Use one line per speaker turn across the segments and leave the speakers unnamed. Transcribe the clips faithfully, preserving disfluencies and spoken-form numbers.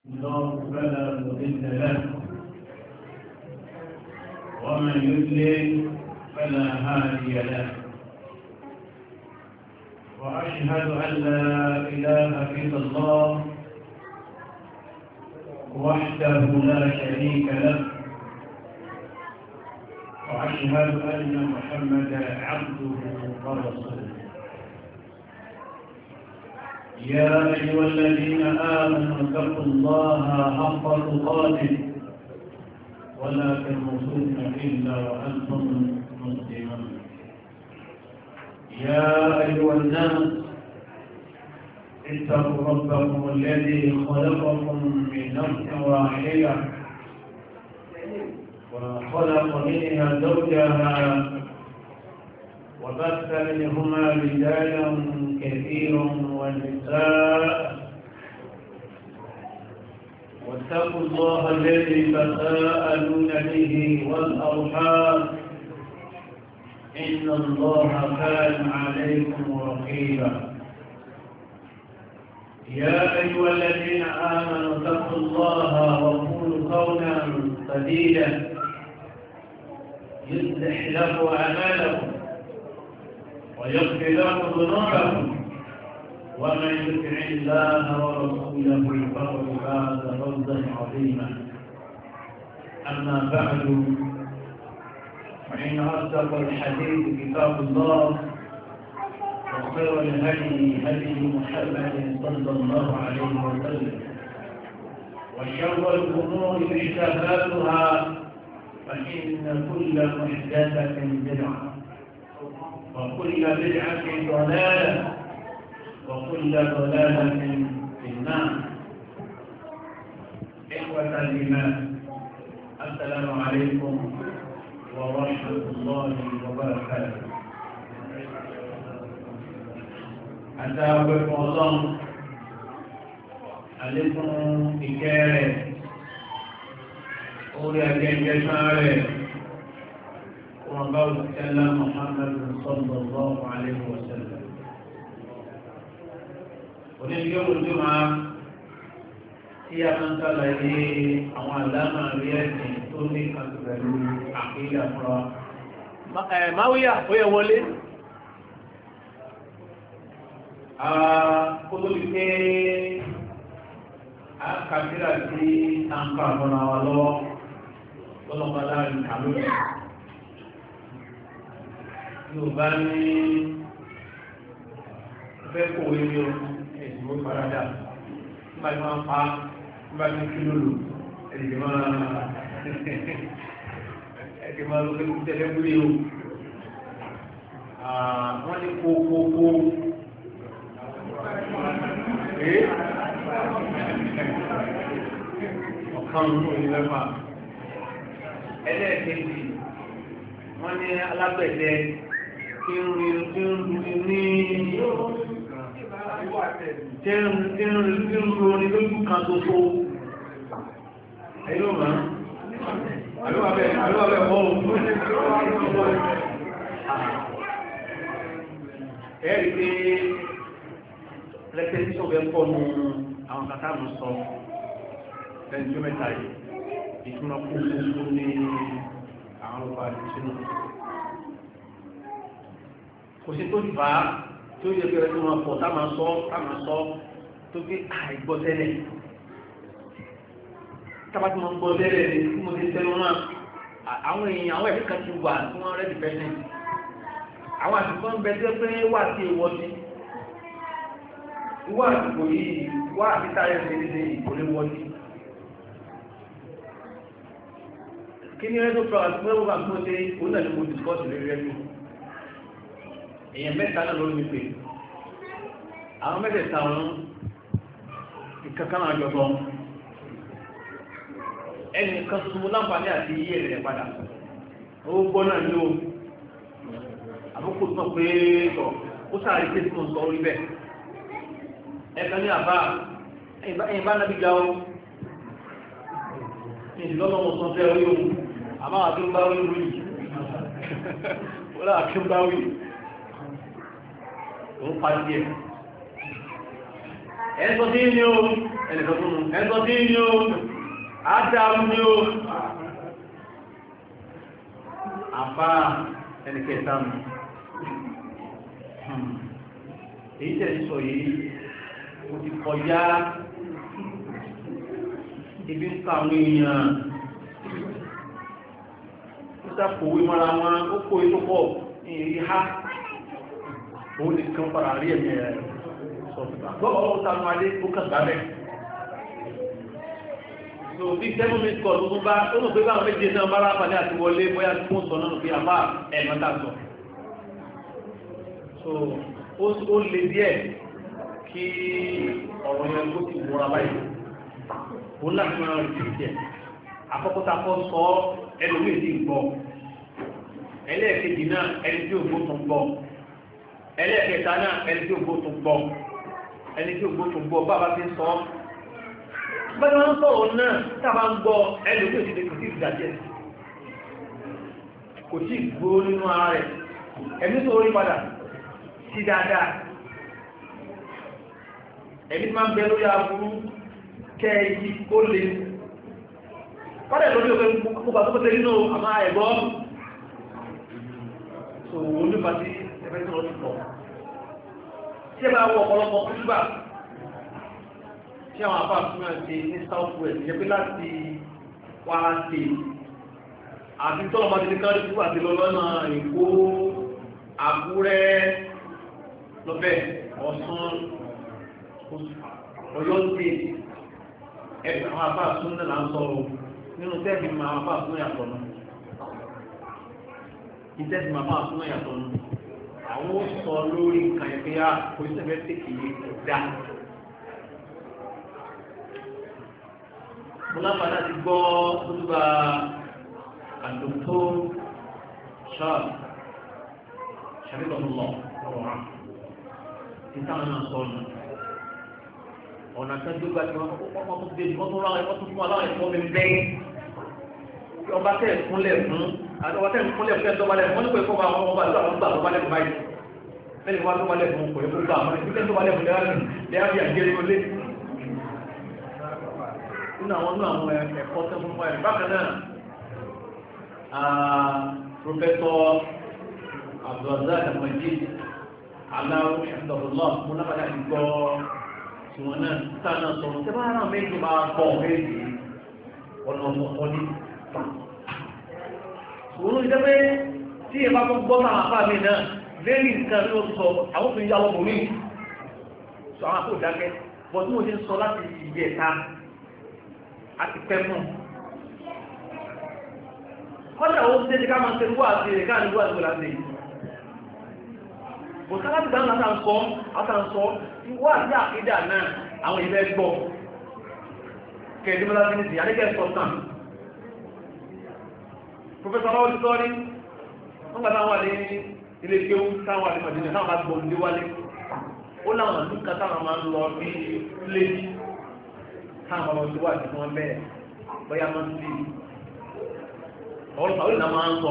الله فلا مضل له ومن يضلل فلا هادي له وأشهد أن لا إله إلا الله وحده لا شريك له وأشهد أن محمدا عبده ورسوله يا أيها الذين آمنوا اتقوا الله حق تقاته ولا تموتن إلا وأنتم مسلمون يا أيها الناس اتقوا ربكم الذي خلقكم من نفس واحدة وخلق منها زوجها وبث منهما رجالا كثيرا ونساء واتقوا الله الذي تساءلون به والأرحام إن الله كان عليكم رقيبا يا أيها الذين آمنوا اتقوا الله وقولوا قولا سديدا يصلح لكم أعمالكم ويغفر لكم ذنوبكم ومن يطع الله ورسوله فقد فاز فوزا عظيما أما بعد فإن أصدق الحديث كتاب الله وخير الهدي هدي محمد صلى الله عليه وسلم وشر الأمور محدثاتها فإن كل محدثة بدعة وكل بدعة ضلالة وكل ضلالة في النار. إخوة الإيمان السلام عليكم ورحمة الله وبركاته. أتابعكم الله عليكم إكارة أولي أجنجة وقال كلام محمد صلى الله عليه وسلم. ونجيب الجمعة هي من قال لي أولاما رياتي توني كتبلو عقيدة فرا
ما ويا ويا ولي
kótó ti pé akadira ti tanka fúnra wa lọ́wọ́ tọ́lọ́pàá ìkàlóyè yorùbá ní fẹ́ kòwé ní o ẹ̀sìn ó farada nígbà tí wọ́n pa nígbà tí kí ló lò ẹ̀sìn máa ẹ̀sìn máa lọ fẹ́ tẹ́lẹ̀ wúlé o wọ́n ní kókókó ee ọ̀kan nínú ìlẹ́fà ẹlẹ́ẹ̀kejì wọ́n ní alágbẹ̀dẹ tí ń rí tí ń rí ní tí ń rí tí ń rí tí ń rí ní lójú kan tó tó ẹ̀yọ́ mọ́ àlúwàbẹ̀ àlúwàbẹ̀ mọ́ ẹ̀rí pé rẹpẹtíṣọ́ bẹ pọ̀ nù àwọn kàtà mú sọ lẹ́yìn tó mẹ́ta yìí ìtumọ̀ kú fún ní àwọn ọlọ́pàá àti sínú kò sí tó fà á tó yẹ kí ẹ tó máa pọ̀ tá máa sọ tá máa sọ tó gbé àìgbọ́ tẹ́lẹ̀ tábà tí wọ́n gbọ́ tẹ́lẹ̀ ní tí mo ti tẹ́lẹ̀ wọn àwọn èèyàn àwọn ẹ̀rí kan ti wà tí wọ́n rẹ́ dìpẹ́sẹ̀ àwọn àtìkọ́ ń bẹ tẹ́ pé wà sí ìwọ́ sí wà àtìkò yìí wà àti táyà ìdílé ìkólé wọ́ sí. kí ni ẹjọ́ fún àwọn ẹgbẹ́ wọn tó dé òun náà ni mo discourse lórí ẹjọ́ èèyàn mẹ́ta náà lórí mi pé àwọn mẹ́tẹ̀ẹ̀ta wọn ìkankan àjọ̀bọ̀ ẹnì kan súnmọ́ láǹfààní àti iye rẹ̀ padà ó gbọ́ náà ní o àbúkù tó pé tọ̀ ó sáré pé tí mo sọ orí bẹ́ẹ̀ ẹ̀ka ní àbá ẹ̀yìn bá nábì ga o ìdílọ́lọ́wọ́ sọ fẹ́ orí ohun àmáwà tó ń bá wí lórí wọ́n láà kí ń bá wí òun parí ẹ̀ ẹ̀sọ́ tí ní o ẹnìkan tó mú ẹ̀sọ́ tí ní o ádámù ní o àfá ẹnìkẹta mú èyí tẹ́ sọ yìí mo ti kọjá ibi ń ka àwọn èèyàn ó sàkòwé mọ́ra wọn ó kó ètò pọ̀ ní èyí ha òun ní kan fara rí ẹ̀mí ẹ̀ sọ̀tùtà gbọ́gbọ́ ó sàmú adé ó kàn gbábẹ́ so bí seven minutes call tó bá ó mọ̀ pé báwọn méje náà bá rápàdé àti wọlé bóyá tí wọ́n sọ náà pé àbá ẹ̀mọ́ta sọ so ó lè díẹ̀ kí ọ̀rọ̀ yẹn kó ti wọ́ra báyìí ó láti máa rí sí ìjẹ́ àkọ́kọ́ta kọ́ sọ ẹlòmíì sí gbọ́ ẹlẹ́ẹ̀kejì náà ẹni tí ògbó tún gbọ́ ẹlẹ́ẹ̀kẹta náà ẹni tí ògbó tún gbọ́ ẹni tí ògbó tún gbọ́ bàbá ti sọ bẹ́ẹ̀ wọ́n sọ̀rọ̀ náà tábà ń gbọ́ ẹlòmíì sí kò sí ìdájẹ́ kò sí ìgbó nínú ara rẹ̀ ẹ̀mí tó rí padà sí dáadáa ẹ̀mí máa ń bẹ lórí aburú kẹ́ ìdí kó lè kọ́dẹ̀ lórí òfin púpà tó pẹ́tẹ́ nínú àmá ẹ̀gbọ́ so olúfà sí ẹgbẹ́ tí wọ́n ti pọ̀ tí ẹ bá wọ ọ̀pọ̀lọpọ̀ kúrúbà tí àwọn àpá àtúnmọ̀ ṣe ní south west jẹ́ pé láti Kwara State àti tọ́lọ̀mọ́ ti ní kárí kúrúbà ti lọ lọ́nà Èkó Àkúrẹ́ lọ́bẹ̀ Ọ̀ṣun Ọ̀yọ́ State ẹgbẹ̀ àwọn àpá àtúnmọ̀ là ń sọ̀rọ̀ nínú tẹ́ẹ̀bì máa bá fún ìyàtọ̀ náà ìtẹ́ẹ̀bì máa bá fún ìyàtọ̀ náà àwọn ó sọ lórí nǹkan ẹgbẹ́ yá kò sí ẹgbẹ́ tẹ́kìlì dá mo lápàdá ti gbọ́ olúba àdókò ṣáàbù ṣàbíkọ̀ọ́ lọ ọ̀rọ̀ hàn títà náà sọ ọ́nà ọ̀nà kan tó gbà tí wọ́n kọ́kọ́ tó dé wọ́n tó rán ẹ̀kọ́ tó fún aláwọ̀ ẹ̀kọ́ mi bẹ́ẹ̀ ọba tẹ̀ fúnlẹ̀ fún ọba tẹ̀ fúnlẹ̀ fún ẹ̀tọ́ balẹ̀ wọ́n ní pé kọ́ bá wọn ọba àwọn gbà tó balẹ̀ fún báyìí bẹ́ẹ̀ ni wọ́n tó balẹ̀ fún kò yẹ kó gbà àwọn ìpínlẹ̀ tó balẹ̀ fún lẹ́yà bí àjẹrí olé nínú àwọn nínú àwọn ẹ̀kọ́ tó fún wọn bákan náà Professor Abdulrazak Al-Majid aláwọ̀ ṣàtọ̀lọ́ mo lápàdà ti gbọ́ tiwọn náà sáà sọ̀rọ̀ tẹ́ bá rán méjì máa bọ̀ méjì ọ̀nà ọ̀pọ̀ ní ṣùgbọ́n ìjẹ́ pé tí ẹ bá tó gbọ́ náà àpá mi náà lérí nǹkan ló sọ àwọn òfin yà wọ́n mí sọ àwọn àpò ìdákẹ́ bọ́ tí mo ti ń sọ láti ìyẹ̀ ta àti pẹ́ fún kọ́dà ó ṣe ti ká máa ṣe wá àti ẹ̀ká ní wá àti ìgbàlá kò sábà ti dáhùn látàǹsọ́ látàǹsọ́ wá àti àkídà náà àwọn ìfẹ́ gbọ́ kẹ̀ẹ́dínmọ́lá sí ní ti àdékẹ́ sọ́tàn Professor aláwọ̀ ti sọ́rí wọ́n gbà táwọn wà ní ilé kéwú táwọn wà ní Màdínà táwọn bá gbọ́ ní wálé ó láwọn àdúgbà táwọn máa ń lọ bí léjì táwọn ọmọ tí wà ní wọn bẹ́ẹ̀ bóyá máa ń sí ọ̀rọ̀ pàwọ́ ìlànà máa ń sọ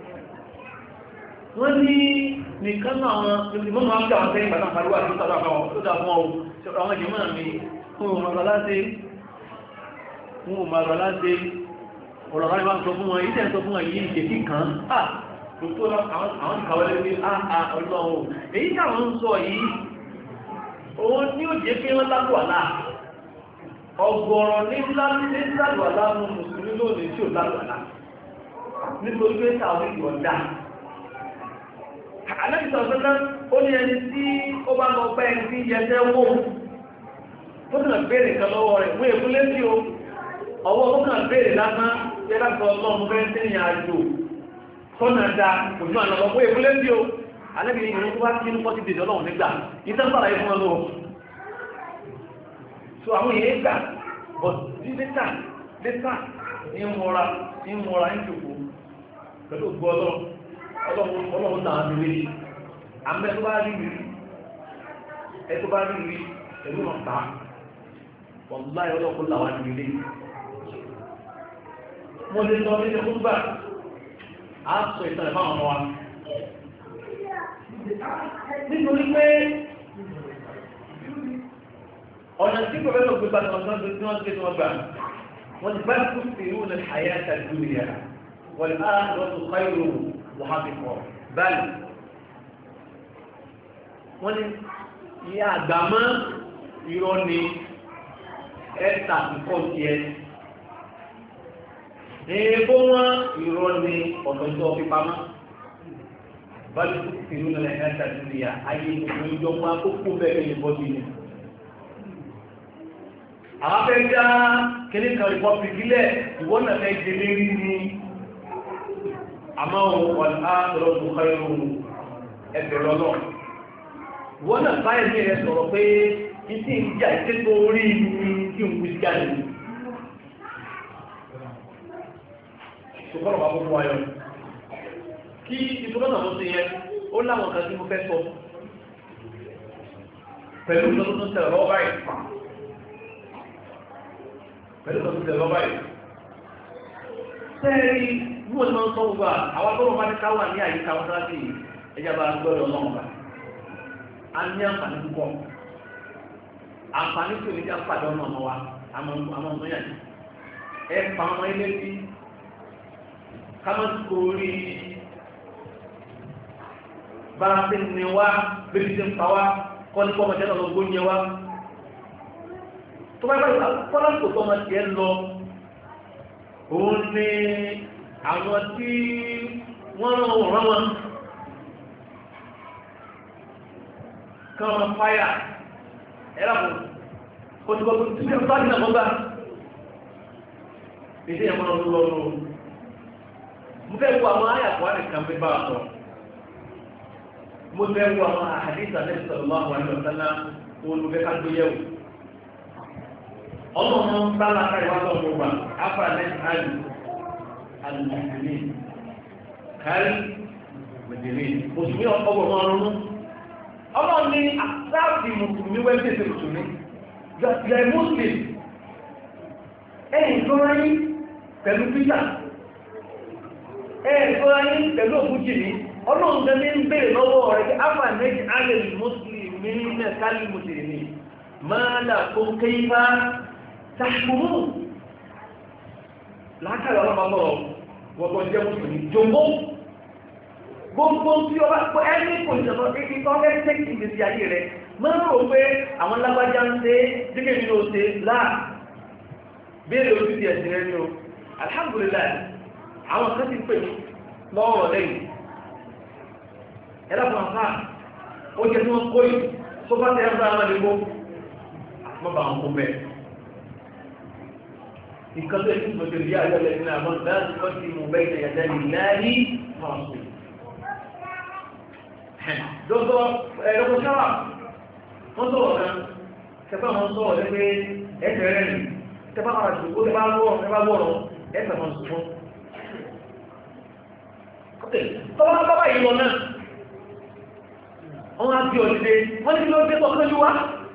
wọ́n ní nìkan náà ìmọ̀ máa ń gbà wọn sẹ́yìn pàtàkì pàdé wà ní sọ́dọ̀ àbáwọn tó dà fún ọ àwọn ìjìmọ̀ mi fún ọmọ láti fún ọmọ láti ọ̀rọ̀ rẹ̀ máa ń sọ fún wọn ìṣẹ́ sọ fún wọn yìí ìṣẹ́kí kan ah tó àwọn ìkàwọlé ní àà ọlọ́run èyí táwọn ń sọ yìí òun ní ó jẹ́ pé wọ́n lálùwàlá ọgọ́rọ̀ ní lálùwàlá mú mùsùlùmí lónìí tí ò lálùwàlá nítorí pé táwọn ìwọ̀dá alẹ́bìsọ̀ sọ́nà ó ní ẹni tí ó bá lọ pẹ́ ẹni tí yẹsẹ́ wó tó kàn béèrè kan lọ́wọ́ rẹ̀ wọ́n èkú létí o ọwọ́ ó kàn béèrè lásán yẹ́lágbọ́ ọlọ́run fẹ́ sí ìyàn àjò tọ́nà dá òjú àná lọ́wọ́ èkú létí o alẹ́bìsọ̀ ìrìn tó bá kí ní fọ́tí dèjọ́ lọ́wọ́ nígbà ìtẹ́sàlàyé fún ọlọ́wọ́ so àwọn èèyàn gbà bọ̀ sí lẹ́tà lẹ́tà ní mọ́ra ní mọ́ra ní jòkó pẹ̀lú gbọ́lọ́ ọlọ́run náà ní rí àmẹ́ tó bá rí rí ẹ tó bá rí rí ẹ̀rú wọn pa wọ́n láyé ọlọ́kùn làwọn ní rí mo lè sọ ní ẹkùn bá a sọ ìtàn ẹ̀fà ọmọ wa nítorí pé ọ̀nà tí pẹ̀lú gbé bá tọ́jú tí wọ́n gbé tí wọ́n gbà wọ́n ti bá kú sí irú ní àyà àtàdúnyà wọ́n á lọ́tún káyọ̀ wọ́n á fi kọ́ báyìí wọ́n ní ìyá àgbàmọ́ irọ́ ni ẹ̀ta ìkọ́ tiẹ̀ èèbó wọn irọ́ ni ọ̀dọ́jọ́ fipamọ́ báyìí kú sí irú ní àyà àtàdúnyà ayé ìjọba àkókò bẹ́ẹ̀ ní bọ́dí ni. àwọn afẹ́ dá kíní kan republic ilẹ̀ ìwọ́n náà fẹ́ jẹ lérí ní àmọ́ wọn á lọ bù káyọ̀ ẹgbẹ̀ lọ́nà ìwọ́n náà báyìí ní ẹ̀ sọ̀rọ̀ pé ìdí ìjà ìṣètò orí ní kí n wí jáde ṣùgbọ́n ọ̀pá gbogbo ayọ̀ kí ìṣòro náà ló ti yẹ ó láwọn kan tí mo fẹ́ sọ pẹ̀lú ìṣòro tó ń tẹ̀lé lọ́wọ́ báyìí pẹ̀lú ìtọ́jú tẹ̀lé lọ́bàá yìí. Sẹ́ẹ̀rí bí wọ́n ti máa ń sọ gbogbo àwọn tó wọ́n bá ní káwà ní àyíká wọn sára sí ẹjá bá gbọ́dọ̀ ọlọ́run bá. A ní àǹfààní púpọ̀. Àǹfààní tí omi ti àpàdé ọ̀nà ọmọ wa, àmọ́ ọmọ yàtọ̀. Ẹ pa ọmọ ilé sí ká má kó rí bá a ti ní wá bébí ti ń pa wá kọ́ ní pọ́mọdé náà lọ gbóúnjẹ wá. Tó bá bá fọ́lá kò tọ́ máa tiẹ̀ lọ òun ni àwọn tí wọ́n rán wọn rán wọn kán máa fáyà ẹ̀rọ àpò kòtùkòtù tí wọ́n bá dín àwọn bá èdè ẹ̀mọ́ lọ lọ lọ mo fẹ́ wo àwọn àyàkọ́ àdìkan pé bá a sọ mo fẹ́ wo àwọn àdìsá Ànábì sallallahu alaihi wasallam olùfẹ́ ká gbé yẹ̀wò ọlọ́run bá lákàrí wá lọ́wọ́ wà áfàlẹ́ àlù alùmọ̀sílì kárí mẹ̀dẹ̀lẹ̀ mùsùlùmí ọgbọ̀n ọrùn ọlọ́run ní àtàkì mùsùlùmí wẹ́gbẹ̀ẹ́sẹ̀ mùsùlùmí yẹ muslim ẹ̀yìn tó ráyí pẹ̀lú pítà ẹ̀yìn tó ráyí pẹ̀lú òkújì ní ọlọ́run gẹ́gẹ́ ń bèèrè lọ́wọ́ rẹ̀ áfàlẹ́ àlù mùsùlùmí mẹ́kálì mùsùlùmí máa làkó kéfà tàṣùmù látàrí ọlọ́pàá wọ́pọ̀ jẹ́ mùsùlùmí jòmbó gbogbo tí ó bá pọ̀ ẹni kò ìjọba ibi tó fẹ́ tẹ́kì ìgbésí ayé rẹ̀ máa ń rò pé àwọn lágbájá ń ṣe dígé nínú ṣe láà béèrè orí ti ẹ̀sìn rẹ̀ ní o alhamdulillah àwọn kan ti pè mí lọ́wọ́ lẹ́yìn ẹ̀rọ fún àfáà ó jẹ́ tí wọ́n kó yìí tó bá tẹ́ ẹ̀rọ àwọn àdìgbò mọ́ bá wọn kó bẹ́ẹ̀ nǹkan tó ẹ̀kú pẹ̀lú ìyá ayọ́lẹ̀ nínú àwọn láti kọ́ sí mú bẹ́ẹ̀ ní ẹ̀dá ìláyé fọ́ọ̀sì. Dọ́gbọ́ ẹ̀rọ sáwà wọ́n sọ̀rọ̀ kan kẹfẹ́ wọn sọ̀rọ̀ lẹ́gbẹ́ ẹ̀fẹ̀ rẹ̀ ní kẹfẹ́ wọn àti òkú ẹbá wọ̀rọ̀ ẹ̀fẹ̀ wọn sùn. Tọ́wọ́ bábá yìí lọ náà wọ́n á bí ọ̀dẹ́dẹ́ wọ́n ní kí ló dé tọ́ lójú wá.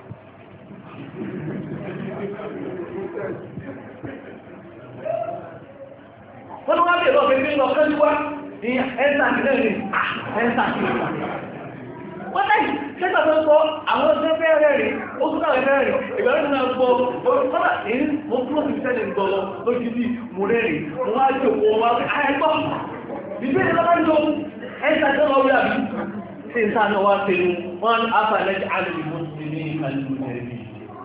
Wọ́n wá bèèrè ọ̀fẹ́ tí lọ kẹ́lú wá ní ẹ́ntà ìlẹ́ ní ẹ́ntà ìlẹ́. Wọ́n lẹ́yìn kẹta tó sọ àwọn ọdún fẹ́rẹ̀ rẹ̀, ó tún náà fẹ́rẹ̀ rẹ̀, ìgbẹ̀rẹ̀ náà gbọ́, kọ́lá èyí mo kúrò sí sẹ́lẹ̀ ìgbọ̀lọ lójú bí mo rẹ̀ rẹ̀, mo wá jò wọ́n wá rí àẹ́gbọ́. Ìbéèrè lọ́bá jọ ẹ́ntà tó lọ rí àbí, sí ń sáà náà wá tẹnu, wọ́n á fà lẹ́jẹ̀ alìbì mọ́ sí ní alìbì mẹ́rin.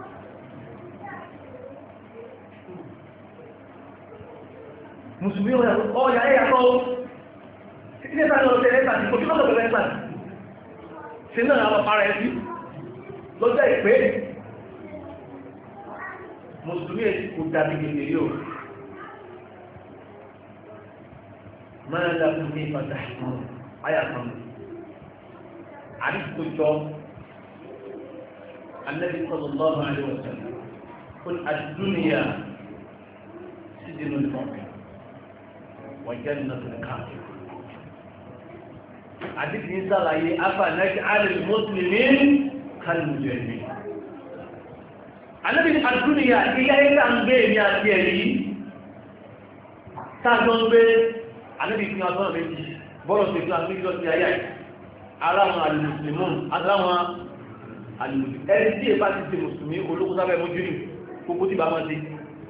Mùsùlùmí ọ̀yà ẹ̀yà kọ́ ilé ìtàní ọ̀tẹ̀ ẹ̀ta tí kò tí lọ́dọ̀ bẹ̀rẹ̀ ẹ̀ta sí náà àwọn para ẹ̀sí lọ́jọ́ ìpé Mùsùlùmí kò dàbí gègé yóò máa dákú ní ìfàdà ayà kan àdíkò jọ Annabi sallallahu alaihi wasallam kul ad-dunya sijnul mu'min وجنة الكافر حديث نزل عليه أفنجعل المسلمين كالمجرمين النبي الدنيا إلى إلى أن بين يأتي تازون بين النبي في أصلا بين بروس في أصلا بين يأتي على المسلمون على àlùmọ̀jú ẹni tí èbá ti ṣe mùsùlùmí ológun sábẹ́ mojú ní gbogbo tí bá máa ṣe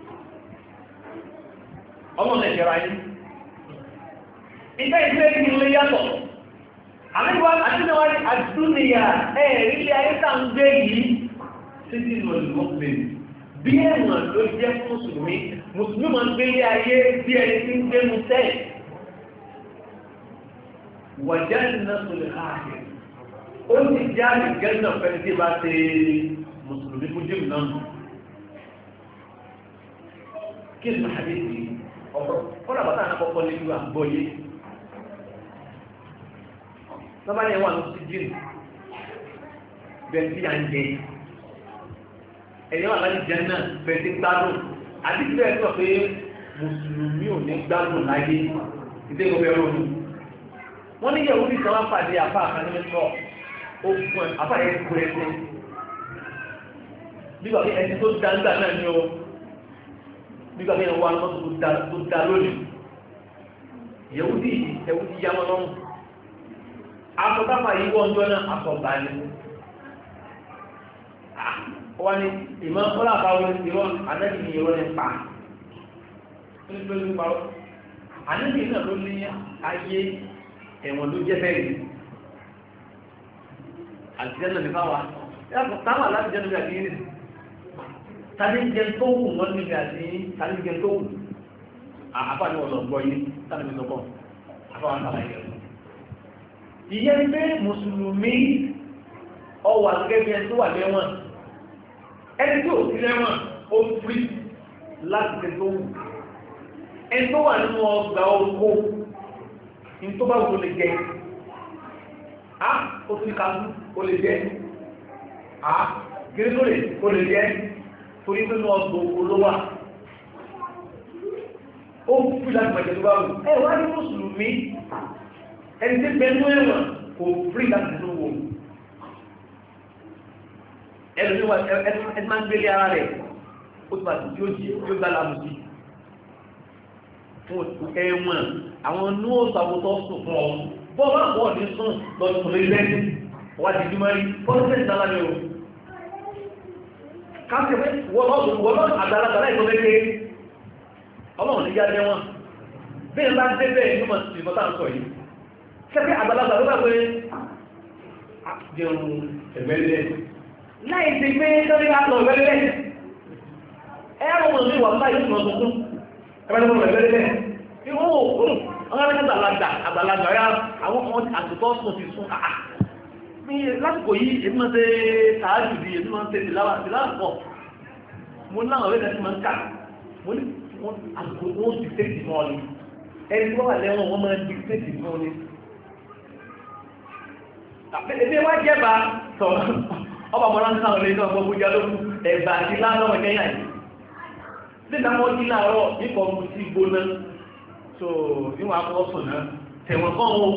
ọmọ nàìjíríà yìí ìfẹ́ ìfẹ́ kí ilé yàtọ̀ àmìwá àtúnwá àdúnìyà ẹ̀rí ilé ayé tá ń gbé yìí títí lọ́lùmọ́pẹ̀ bí ẹ̀wọ̀n ló jẹ́ fún mùsùlùmí mùsùlùmí máa ń gbé ilé ayé bí ẹni tí ń gbé mu tẹ́ wàjá nínú sọlẹ̀ káàkiri ó ti já ìgẹ́nà fẹ́ni tí bá ṣe mùsùlùmí fún jíìmù náà kí ni màá dé sí ọ̀pọ̀ ọ̀rọ̀ àbátà náà kọ́kọ́ lé ní àgbọ̀yé lọ́bàá yẹn wà ní sí jíìmù bẹ́ẹ̀ tí à ń jẹ ẹ̀yẹ́ wà láti jẹ́ náà bẹ́ẹ̀ tí gbádùn àti tí bẹ́ẹ̀ sọ pé mùsùlùmí ò ní gbádùn láyé ìdé ìgbẹ́ ronú wọ́n ní yẹ̀wò ní ìsọ̀rọ̀ pàdé àfáà kan ní mẹ́tọ́ ó fún ẹ àfáà yẹn kú ẹsẹ̀ nígbà pé ẹni tó dá nígbà náà ni ó nígbà pé ẹwà lọ́tọ̀ tó dá lónìí yẹ̀wò ní ẹ̀wù ti yá wọn lọ́rùn akọ̀tàfà yìí wọ́n jọ náà akọ̀gbà ni wọ́n ní ìmọ̀ ọlọ́pàá ìrọ̀ àdẹ́bì ní ìrọ̀ ní pa nítorí parọ́ àdẹ́bì náà ló ní ayé ẹ̀wọ̀n ló jẹ́ bẹ́ẹ̀ àtijọ́ náà ní fáwa táwọn aláti jẹ́ níbi àti yìí tàbí jẹ́ tó wù wọ́n níbi àti tàbí jẹ́ tó wù àfáà ní ọ̀lọ́gbọ́ yìí tàbí ní sọ́kọ́ àfáà ń tàbí yẹn ìyẹn pé mùsùlùmí ọwà gẹ́gẹ́ tó wà lẹ́wọ̀n ẹni tí ò sí lẹ́wọ̀n ó frí láti tẹ́ tó wù ẹni tó wà nínú ọgbà oko ní tó bá wù lè jẹ á ó fi kàtú ó lè jẹ á kiri tó lè ó lè jẹ torí nínú ọgbà oko ló wà ó frí láti mọ̀jẹ̀ tó bá wù ẹ wá ní mùsùlùmí ẹni tí pẹ̀lú ẹ̀wọ̀n kò frí láti tó wù ẹni tí wọ́n máa ń gbélé ara rẹ̀ ó ti pàtàkì tí ó jí tí ó gbá lámù sí fún ẹ̀wọ̀n àwọn ní ó sàwọ́tọ́ sùn fún ọ bọ́ bá bọ́ ní sùn lọ́dún tó lé lẹ́sìn wá di jùmọ́ rí pọ́lísẹ̀ ìdára ni o káàkiri pé wọ́n lọ́dún àgbàlagbà láì tó lẹ́gbẹ́ ọlọ́run ní jáde wọn bí ẹ bá dé bẹ́ẹ̀ ní mọ̀ sí ìfọ́tà ń sọ yìí kẹ́kẹ́ àgbàlagbà ló bá pé jẹun ẹ̀gbẹ́lẹ́ láì ti gbé lórí àtọ̀ ẹ̀gbẹ́lẹ́ ẹ̀rọ wọn ní wà báyìí tó lọ tuntun ẹ̀gbẹ́lẹ́ ẹ̀gbẹ́lẹ́ tí wọ́n wò ó wọ́n rẹ̀ àgbàlagbà àgbàlagbà ya àwọn ọmọ àtúntọ́ sùn ti sún àà ní lásìkò yìí èmi máa ń ṣe tààjù bí èmi máa ń ṣe tìláwà tìláwà pọ̀ mo ní àwọn ọ̀rẹ́ tí máa ń kà mo ní àsìkò wọn ti tẹ́tì fún ọ ni ẹni tó wà lẹ́wọ̀n wọn máa ń di tẹ́tì fún ọ ni èmi wá jẹ́ba tọ̀ ọba mọ́lá ń sáwọn ilé náà gbogbo jẹ́ lókù ẹ̀bà àti láàárọ̀ kẹ́yà yìí nígbà wọ́n jí láàárọ̀ nípa ọmọ sí gbóná so níwọ̀n akọ́sùn náà tẹ̀wọ̀n kan ó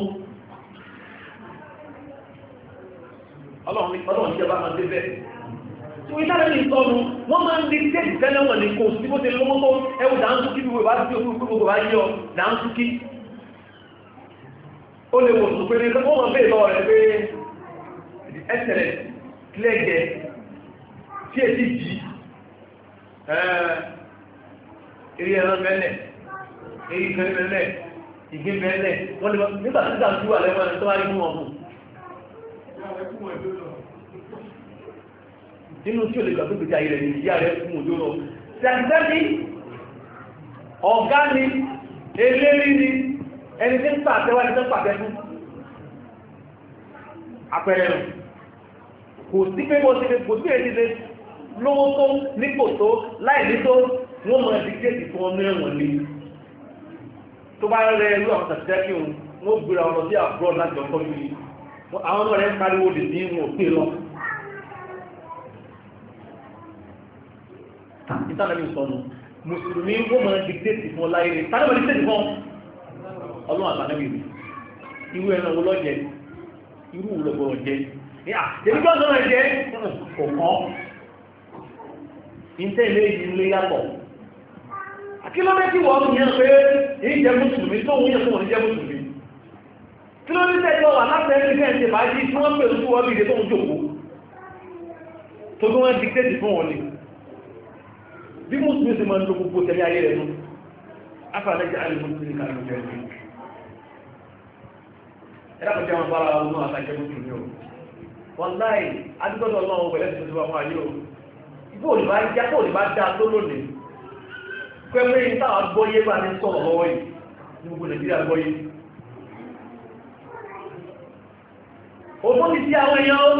ọlọ́run jẹ́ bá máa dé bẹ́ẹ̀ tí wọ́n sáré ní ìtọ́nu wọ́n máa ń di tẹ́ẹ̀tì tẹ́lẹ̀ wọ̀n ní kò sí bó ti lọ́wọ́ tó ẹwù dáńsúkí bí wọ́n bá tí òkú gbogbo bá yọ dáńsúkí ó lè wò sùn pé ní wọ́n máa bèèrè lọ rẹ̀ pé ẹsẹ̀rẹ̀ kílẹ̀gẹ̀ tí è sí jì eré ẹran mẹ́lẹ̀ eré ìgbẹ́ mẹ́lẹ̀ ìgbé mẹ́lẹ̀ wọ́n lè nígbà tí ìgbà tí wà lẹ́wọ́n tó wá rí fún wọn fún nínú tí o lè gbàgbé gbèjà ilẹ̀ ní ìyá rẹ̀ fún òjò lọ ṣàtìsẹ́ni ọ̀gá ni eléri ni ẹni tí ń pàtẹ́ wá ní tó pàtẹ́ fún àpẹẹrẹ rẹ̀ kò sí pé wọ́n ti lè kò sí èdè lè lówó tó nípò tó láì ní tó wọ́n mọ̀ ẹ̀dígẹ́sì fún ọmọ ẹ̀wọ̀n ni tó bá rẹ̀ irú àwọn ṣàtìsẹ́ kí wọ́n gbéra ọ̀rọ̀ sí àbúrò láti ọkọ̀ yìí àwọn ọmọ rẹ̀ ń pariwo lè ní wọn òpin lọ ìtànàbí ìsọ̀nù mùsùlùmí wọ́n mọ̀ dìktéètì fún ọláyé rẹ̀ tàbí dìktéètì fún ọlọ́run àtànàbí rẹ̀ irú ẹran wo lọ́jẹ́ irú ìlọ́gbọ̀rọ̀ jẹ́ ìgbọ́sọ̀rọ̀ jẹ́ kọ̀kọ́ ìtẹ́ ilé ilé yàtọ̀ kílómẹ́tì wọ́n yẹn pé èyí jẹ́ mùsùlùmí tó wúyẹ̀ fún òní jẹ́ mùsùlùmí kílómẹ́tì wọ́n wà láti ẹni fẹ́ ṣe bá jí tí wọ́n pè lójú wọ́n bí ìdè tó ń jòkó tó tó wọ́n dìkẹ́tì fún wọn ni bí mùsùlùmí sì máa ń lo gbogbo tẹ̀lé ayé rẹ̀ nù afẹ́lẹ́jẹ́ alìmùsùlùmí kan ló jẹ́ ní ẹ̀dá kọjá wọn bára wọn àtàjẹ́ mùsùlùmí o wọ́n láì adúgbọ́dọ̀ ọlọ́run pẹ̀lẹ́ ti tó wà fún ayé o ibò òní bá já kó òní bá dá tó lónìí pẹ́pẹ́ yìí táwọn gbọ́yé bá ní sọ̀rọ̀ lọ́wọ́ yìí ní gbogbo nàìjíríà gbọ́yé òfin ti sí àwọn èèyàn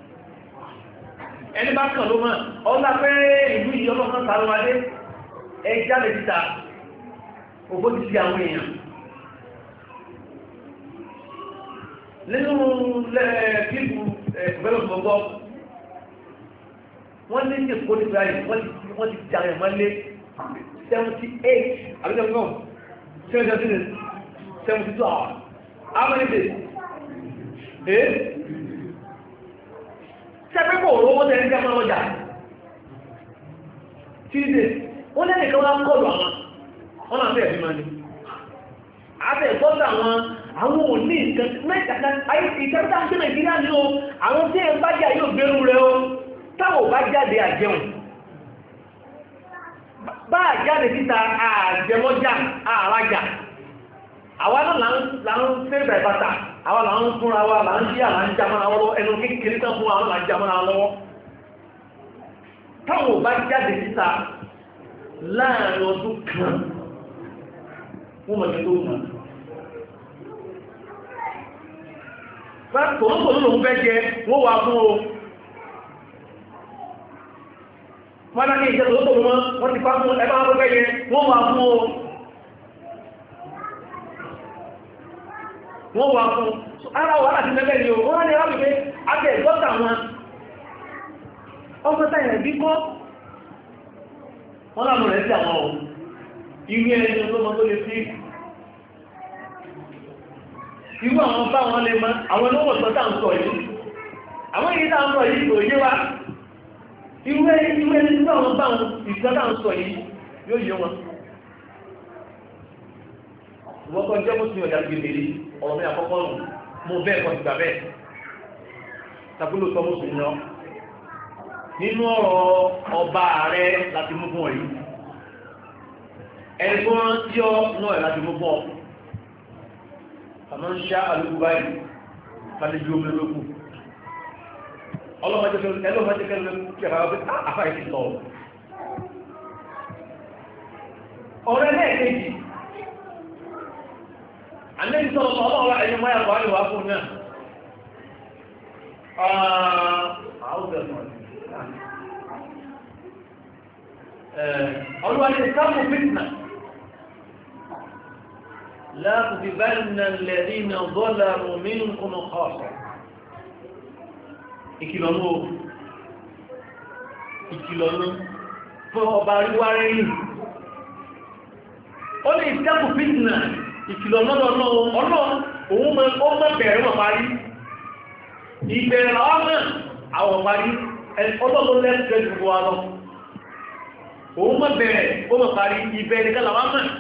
ẹni bá kàn ló mọ̀ ọ́nà pé ìlú yìí ọlọ́kan sáré wáyé ẹ jáde títa òfin ti sí àwọn èèyàn nínú kíkù ẹ̀ẹ́dẹ́gbẹ̀lọ́gbọ̀gbọ́ wọ́n ní ní ìkó nípa yìí wọ́n ti jàre mọ́lé seventy eight àbíjọ́gbọ́n seventy two hours how many days eh sẹ́pẹ́ kò rówó tẹ́lẹ̀ ní ẹgbẹ́ ọjà tuesday wọ́n lẹ́nì kan wá kọlù àwọn wọ́n náà fẹ́ ẹ̀fí máa ní àbẹ̀ ìtọ́jú àwọn àwọn òní nǹkan mẹ́tàkà ayé ìtẹ́ta ń gbé nàìjíríà ní o àwọn tí ẹ bá jà yóò gbérú rẹ o táwọn bá jáde àjẹun bá jáde síta àjẹmọ́jà àrájà àwọn náà là ń fẹ́ bẹ̀rẹ̀ bàtà àwọn là ń fúnra wa là ń jí àlà ń jamọ́ra lọ́wọ́ ẹnu kékeré tán fún àwọn là ń jamọ́ra lọ́wọ́ táwọn bá jáde síta láàrin ọdún kan wọ́n mọ̀ tó mọ̀ tòrótòró lòun fẹ́ jẹ wọ́n wà fún o wọ́n dá ní ìjẹ́ tòrótòró mọ́ wọ́n ti fá fún ẹbá wọn fẹ́ jẹ wọ́n wà fún o wọ́n wà fún ara wà láti mẹ́lẹ̀ ni o wọ́n ní ráwì pé àtẹ́ ìgbọ́ta wọn ọgbọ́ta ìrìn bí kọ́ wọ́n lánà rẹ̀ sí àwọn ohun ìwé ẹni olómọ tó lè sí irú àwọn bá wọn lè mọ́ àwọn olówó sọ́tà ń sọ yìí àwọn èyí tàà ń sọ yìí kò yé wa ìwé ìwé ẹni tó àwọn bá wọn ìsọ́tà ń sọ yìí yóò yé wọn wọ́n kọ́ jẹ́ mọ́sí ọjà gbèbèrè ọ̀rọ̀ mi àkọ́kọ́ nù mo bẹ́ẹ̀ kọ́ ìgbà bẹ́ẹ̀ tàbílò sọ mọ́sí ní ọ nínú ọ̀rọ̀ ọba ààrẹ láti mú fún ọ yìí ẹni tó ń tí ọ náà láti mú fún ọ àmọ́ ń ṣá àlùkù báyìí fàlejò omi lókù ọlọ́mọdé kẹlẹ́ kí a bá wọ́n pé àfáà ìsìn lọ ọ̀rẹ́ lẹ́ẹ̀kejì Ànábì sallallahu alaihi wa sallam wà fún náà. Ọlúwa ní sáàmù fitna. La tusibanna alladhina zalamu minkum khassa. Ìkìlọ̀nù ìkìlọ̀nù fún ọba ríwárẹ́ yìí. Ó ní sáàmù fitna. Ìkìlọ̀ lọ́dọ̀ ọ̀nà òun mọ́ bẹ̀rẹ̀ wọ̀n parí ìbẹ̀rẹ̀ ọmọ àwọn parí ọlọ́lọ́ lẹ́sẹ̀ gbogbo wa lọ òun mọ́ bẹ̀rẹ̀ wọ́n parí ìbẹ̀rẹ̀ kálà wá mọ́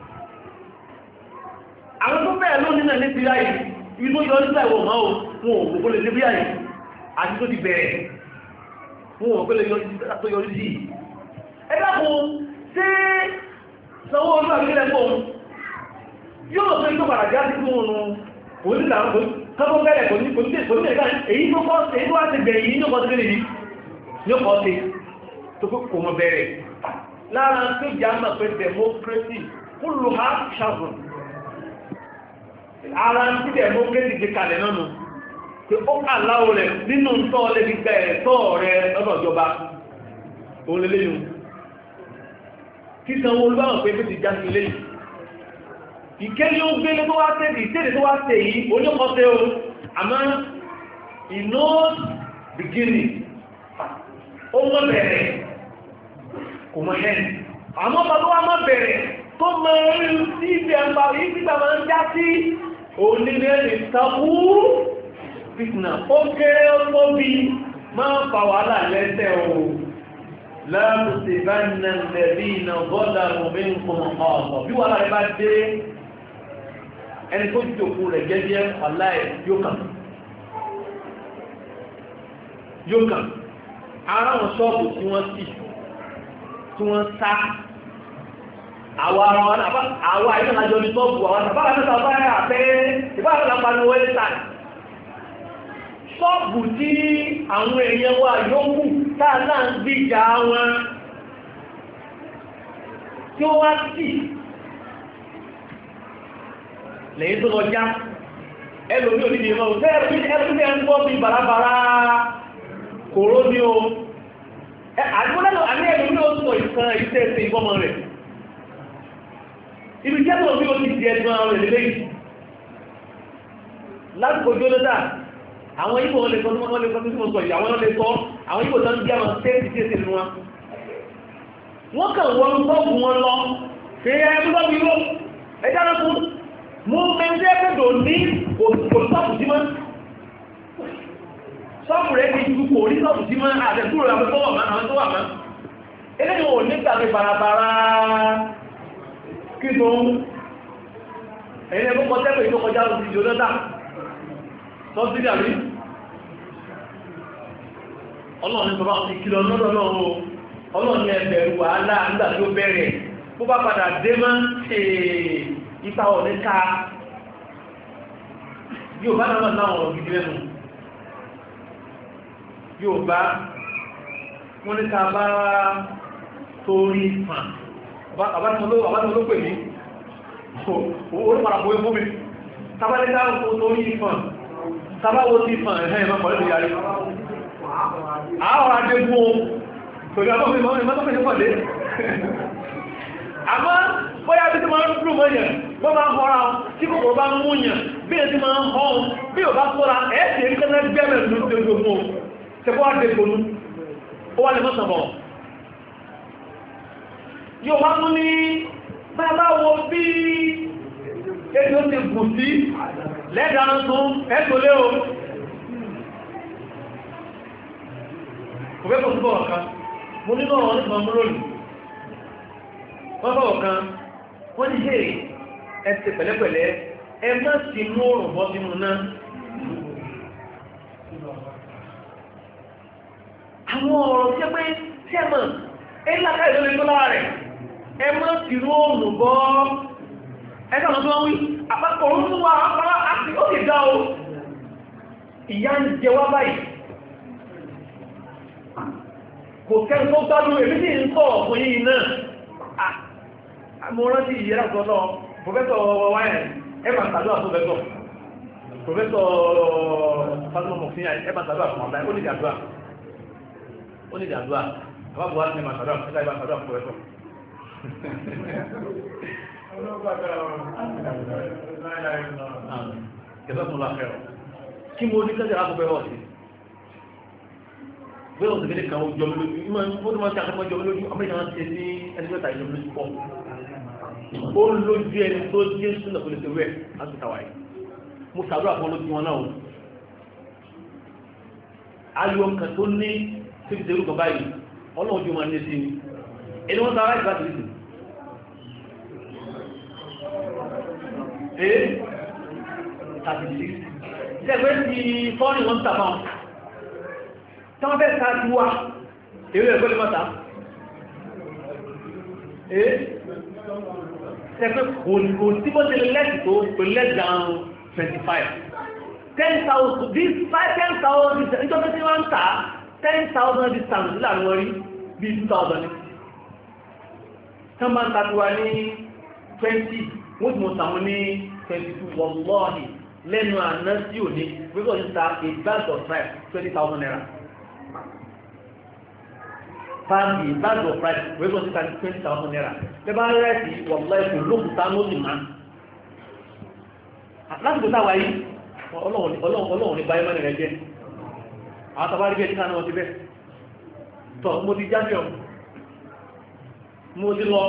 àwọn tó bẹ̀rẹ̀ lónìí náà ní ti ráyì ibi tó yọ nígbà ìwọ̀n máa wọn ò gbogbo lè débí àyè àti tó ti bẹ̀rẹ̀ wọn ò gbogbo lè yọrí sí ẹgbẹ́kùn tí sanwó olú àgbélẹ̀kùn yóò fẹ́ tó padà já sí fún òun òun náà kọ́kọ́ bẹ̀rẹ̀ kò ní kò ní kò ní ẹ̀ká èyí tó kọ́ èyí tó wá ti bẹ̀rẹ̀ yìí ní ọkọ̀ sí lè ní ọkọ̀ sí tó kò mọ̀ bẹ̀rẹ̀ lára tó já mọ̀ pé democracy fún lò ha ṣàfùn ara tí democracy ti kalẹ̀ náà pé ó kà láwọ̀ rẹ̀ nínú tọ́ lè fi gba ẹ̀tọ́ rẹ̀ lọ́dọ̀ ìjọba òun lélẹ́yìn kí sanwó olúwàwọ̀n pé ti já sí lẹ́yìn ìkéli ó gbé tó wá tẹ́lì ìtẹ́lì tó wá tẹ́ yìí oníkọ́tẹ́ o àmá iná bìgínì ó mọ́ bẹ̀rẹ̀ kò mọ́ yẹn àmọ́ bá tó wá mọ́ bẹ̀rẹ̀ tó mọ́ rí sí ibi ẹ̀mbà yìí tí bàbá ń já sí onílẹ̀ ìtàkù fitna ó kéré ó tóbi máa fà wàhálà lẹ́sẹ̀ o láàbùsì bá nà lẹ́bí iná bọ́dà rùmí nǹkan ọ̀sọ̀ bí wàhálà rẹ̀ bá dé ẹni tó jòkó rẹ̀ jẹ́jẹ́ aláì yóò kàn yóò kàn ara wọn ṣọ́ọ̀bù tí wọ́n sì tí wọ́n sá àwọn ara wọn àwọn àìsàn àjọ ní ṣọ́ọ̀bù àwọn àtàbára mẹ́ta báyà pé ìbára lápá ní wọ́n sá ṣọ́ọ̀bù tí àwọn èèyàn wà yókù táàlá ń gbíjà wọn tí ó wá sí lẹ́yìn tó lọ já ẹlòmí òní ìmọ̀ òfẹ́ ẹlòmí ẹ̀ ń gbọ́ bí bàrábàrá kòró ní o àdúgbọ́lẹ́lò àní ẹlòmí ó sọ ìkan ìṣẹ́ ìṣẹ́ ìfọ́mọ rẹ̀ ibi jẹ́ tó bí ó ti di ẹgbọ́n rẹ̀ lélẹ́yìn lásìkò jónátà àwọn Ìgbò wọn lè sọ wọ́n lè sọ tí mo sọ ìyàwó wọn lè sọ àwọn Ìgbò tán jẹ́ àwọn tẹ́ẹ̀tì tí èsì nínú wọn wọ́n kàn wọ́n sọ́ọ̀bù wọn lọ ṣe é ẹgbẹ́ ìlú ẹjá lọ fún mú mẹ́jẹ́ pẹ̀lú ní òṣìṣọ́ọ̀bù sí mọ́ sọ́ọ̀bù rẹ̀ ti ju kò rí sọ́ọ̀bù sí mọ́ àtẹ̀kúrò àwọn tó wà máa tó wà máa eléyìí ò ní tàbí barabara kí tó ẹ̀yìn ẹgbẹ́ kọjá pẹ̀lú kọjá lọ sí ìjọdọ́ta sọ́ọ̀sì dàbí ọlọ́run bàbá ti kìlọ̀ lọ́dọ̀ lọ́wọ́ ọlọ́run ẹgbẹ̀rù wàhálà nígbà tí ó bẹ̀rẹ̀ bó bá padà dé mọ́ ipa ọ̀dẹ́ ká yóò bá náà láwọn ọ̀rọ̀ gidi lẹ́nu yóò bá wọ́n ní ká bá torí fàn àbátí ló pè mí orípàdàpọ̀ ẹgbó mi tàbálẹ́ká torí fàn tàbáwó tí fàn ẹ̀hẹ́ ìmọ̀ pọ̀lẹ́ ìyàrí àwọn adégbó pẹ̀lú àwọn ìmọ́tọ́fẹ́ ní pọ̀lẹ́ àmọ́ bóyá bí tí máa ń rú mọ́yàn bọ́ máa ń họ́ra tí kòkòrò bá ń múyàn bí i tí máa ń họ́ bí ò bá sọ́ra ẹ́ẹ̀sì ẹ̀kẹ́lẹ́ gbẹ́mẹ̀ lójoojúmọ́ tẹ́kọ́ wá dẹ̀kọ́nú ó wá lè mọ́ sọ̀bọ̀ yóò wá mú ní bàbá wo bí èdè ó ti gùn sí lẹ́dàá tún ẹ́tòlé o kò fẹ́ kò túbọ̀ ọ̀kan mo nínú ọ̀rọ̀ nípa mú lónìí wọ́n bọ̀ ọ̀kan wọ́n ní ṣe ẹsẹ̀ pẹ̀lẹ́pẹ̀lẹ́ ẹ má sí mú òrùn bọ́ sínú náà àwọn ọ̀rọ̀ tí ẹ pé tí ẹ mọ̀ ẹ lákà ìlú tó lára rẹ̀ ẹ má sí mú òrùn bọ́ ẹgbẹ́ ọ̀nà tó wọ́n wí àpapọ̀ òun wà ápárá àti ó lè dá o ìyá ń jẹ wá báyìí kò kẹ́ tó gbádùn èmi sì ń sọ ọ̀fún yìí náà mo rántí ìyẹ́rà sọ́lọ́ pòfẹ́sọ̀ wáyẹ̀ ẹbà tàbí àpòfẹ́sọ̀ pòfẹ́sọ̀ fásitì mọ̀fíà ẹbà tàbí àpòfẹ́sọ̀ ó ní ìdàdúrà ó ní ìdàdúrà àbábọ̀ wá ní ẹbà tàbí àpòfẹ́sọ̀ ẹbà tàbí àpòfẹ́sọ̀ kí mo ní kẹ́jẹ̀ àpòfẹ́sọ̀ sí bẹ́ẹ̀ òsì kéde kan ojú ọmọ lójú ìmọ̀ ó tó máa ń ṣe àkẹ́kọ̀ọ́ ọjọ́ lójú ọmọ ìjọba ti ní ẹgbẹ́ta ìjọba lójú pọ̀ ó lójú ẹni tó jẹ́ súnà kò lè ṣe rẹ̀ láti tàwáyé mo ṣàdúrà fún olójú wọn náà o ayọ̀ kan tó ní fífi ṣe orúkọ báyìí ọlọ́run jù máa ní sí ni ẹni wọ́n sára ìgbà tìrìsì ee thirty six ṣẹ́gbẹ́ ti fọ́ọ̀nì wọn tàbá tán bẹ́ sáájú wá èrè ẹ̀kọ́ lè mọ́ta ee ṣẹ́gbẹ́ kò tí bó ṣe lẹ́sì tó pẹ̀lú lẹ́gbàán twenty-five ten thousand this five ten thousand nítorí tí wọ́n ń tà ten thousand distance láàrin wọ́n rí bí two thousand ní tán bá ń tàbíwá ní twenty wọ́n tí mo tàwọn ní twenty-two wallahi lẹ́nu àná sí òní wípé ọdún ta a bag of rice twenty thousand naira báàgì bag of rice wípé ọdún ta twenty thousand naira lẹ́bàá rẹ̀ sí wallahi kò lókùtà lóṣì máa láti kò táwà yìí ọlọ́run ní báyé mọ́ni rẹ̀ jẹ́ àwọn tàbí rí ẹ̀dínà náà ti bẹ́ tọ́ mo ti jáde ọ̀ mo ti lọ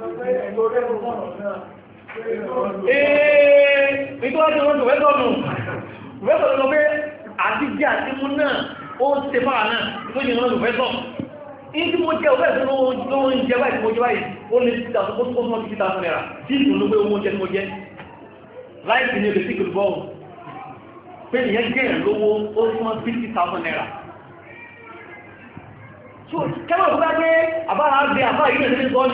ẹ̀ẹ́ ìtọ́jú ọjọ́ wẹ́tọ̀nù wẹ́tọ̀nù lọ pé àti jẹ́ àti mú náà ó ṣe fáà náà tó yìí lọ́nà wẹ́tọ̀ ìdí mo jẹ́ òfẹ́ tó lóòrùn jẹ́ báyìí mo jẹ́ báyìí ó lè títà tó kó tó mọ́ títà fún ẹ̀rà tí ìtùnú pé owó jẹ́ mo jẹ́ láìsí ní olè síkìlì bọ́ọ̀lù pé ìyẹn jẹ́ lówó ó súnmọ́ fifty thousand naira kẹ́mọ̀ tó bá gbé àbára gbé àbá ìlú ẹ̀sẹ̀ sọ ni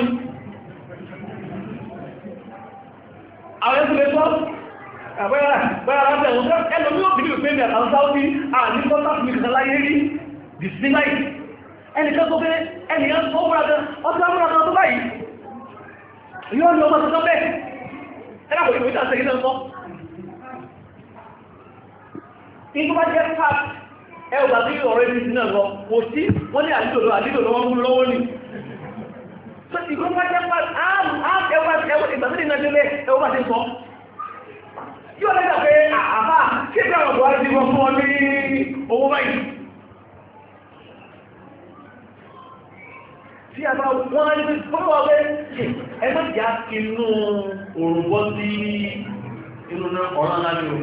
àwọn ẹ̀sẹ̀ lè sọ àbára lábẹ̀ ẹ̀wọ̀n ẹlò ní òbí pé ní àwọn sáwọ́dí àní kọ́tà fún ìkàtà láyé rí dìsíláì ẹnìkan tó pé ẹnìyàn tó wúradà ọdún amúradà tó báyìí yóò ní ọmọ tuntun bẹ́ẹ̀ ẹlàpọ̀ ìwé ìtàṣẹ́ ìlẹ́ sọ ní tó bá jẹ́ pàt ẹwà tí ọ̀rọ̀ ẹni sí náà lọ kò sí wọ́n ní àdídòdó àdídòdó wọ́n mú lọ́wọ́ ní so ìgbọ́n bá jẹ́ pàt ẹwà ìgbàsílẹ̀ náà jẹ́ ẹwà bá ti sọ yóò lẹ́gbà pé àbá kí ẹgbẹ́ àwọn ọ̀dọ́ ti wọ́n fún ọ ní owó báyìí tí a bá wọ́n ní fọ́nà wọ́n pé ẹgbẹ́ ìjà inú òrùnbọ́ sí inú ọ̀rọ̀ ńlá ni o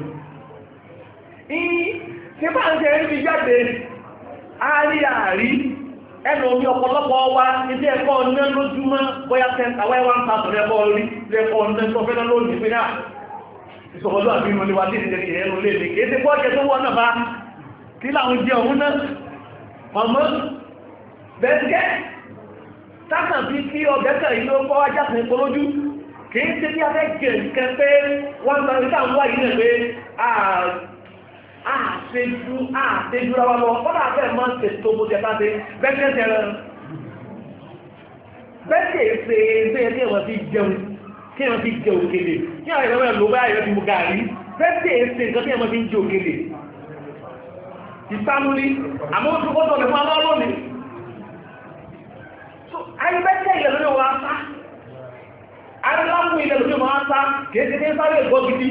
ṣe bá ń jẹ́ rí jáde àárí àárí ẹnu omi ọ̀pọ̀lọpọ̀ wa ilé ẹ̀kọ́ ọ̀nà lójúmọ́ bóyá tẹ́ntàwẹ́ wá ń ta sọ̀rọ̀ ẹ̀kọ́ orí ilé ẹ̀kọ́ ọ̀nà tó fẹ́ lónìí pé náà ìṣọ̀kọ̀lú àbí inú ilé wa tí ìdíje ìrẹ́nu lè lè kéèsè pọ́ọ̀kẹ́ tó wọ́n náà bá kí láwọn jẹ ọ̀hún náà mọ̀mọ́ bẹ́ẹ̀gẹ́ sákàn bí kí ọ̀gẹ́kẹ̀ ìlú ọkọ̀ wájá sí ìpolójú kìí ṣe bí abẹ́ gẹ̀ nǹkan pé wọ́n ń sọ ìtàn wáyé náà pé àṣejú àṣejú ra wa lọ kọ́nà àfẹ́ máa ń tètò bó tẹ bá dé bẹ́ẹ̀ tẹ́rẹ bẹ́ẹ̀ ṣe ṣe kí wọ́n fi jẹun kí wọ́n fi jẹ òkèlè kí àwọn ìrọ̀lẹ́ ló bá ẹ̀rọ ti mú gàrí bẹ́ẹ̀ ṣe nǹkan tí wọ́n fi ń jẹ òkèlè ìsánúlí àmọ́ ó tún kọ́tọ̀ lẹ́fún aláwọ̀ lónìí ayé bẹ́ẹ̀ ilẹ̀ lórí wọn sá aláwọ̀ ilẹ̀ lórí wọn sá kìí ṣe kí sáré ìgbọ́ gidi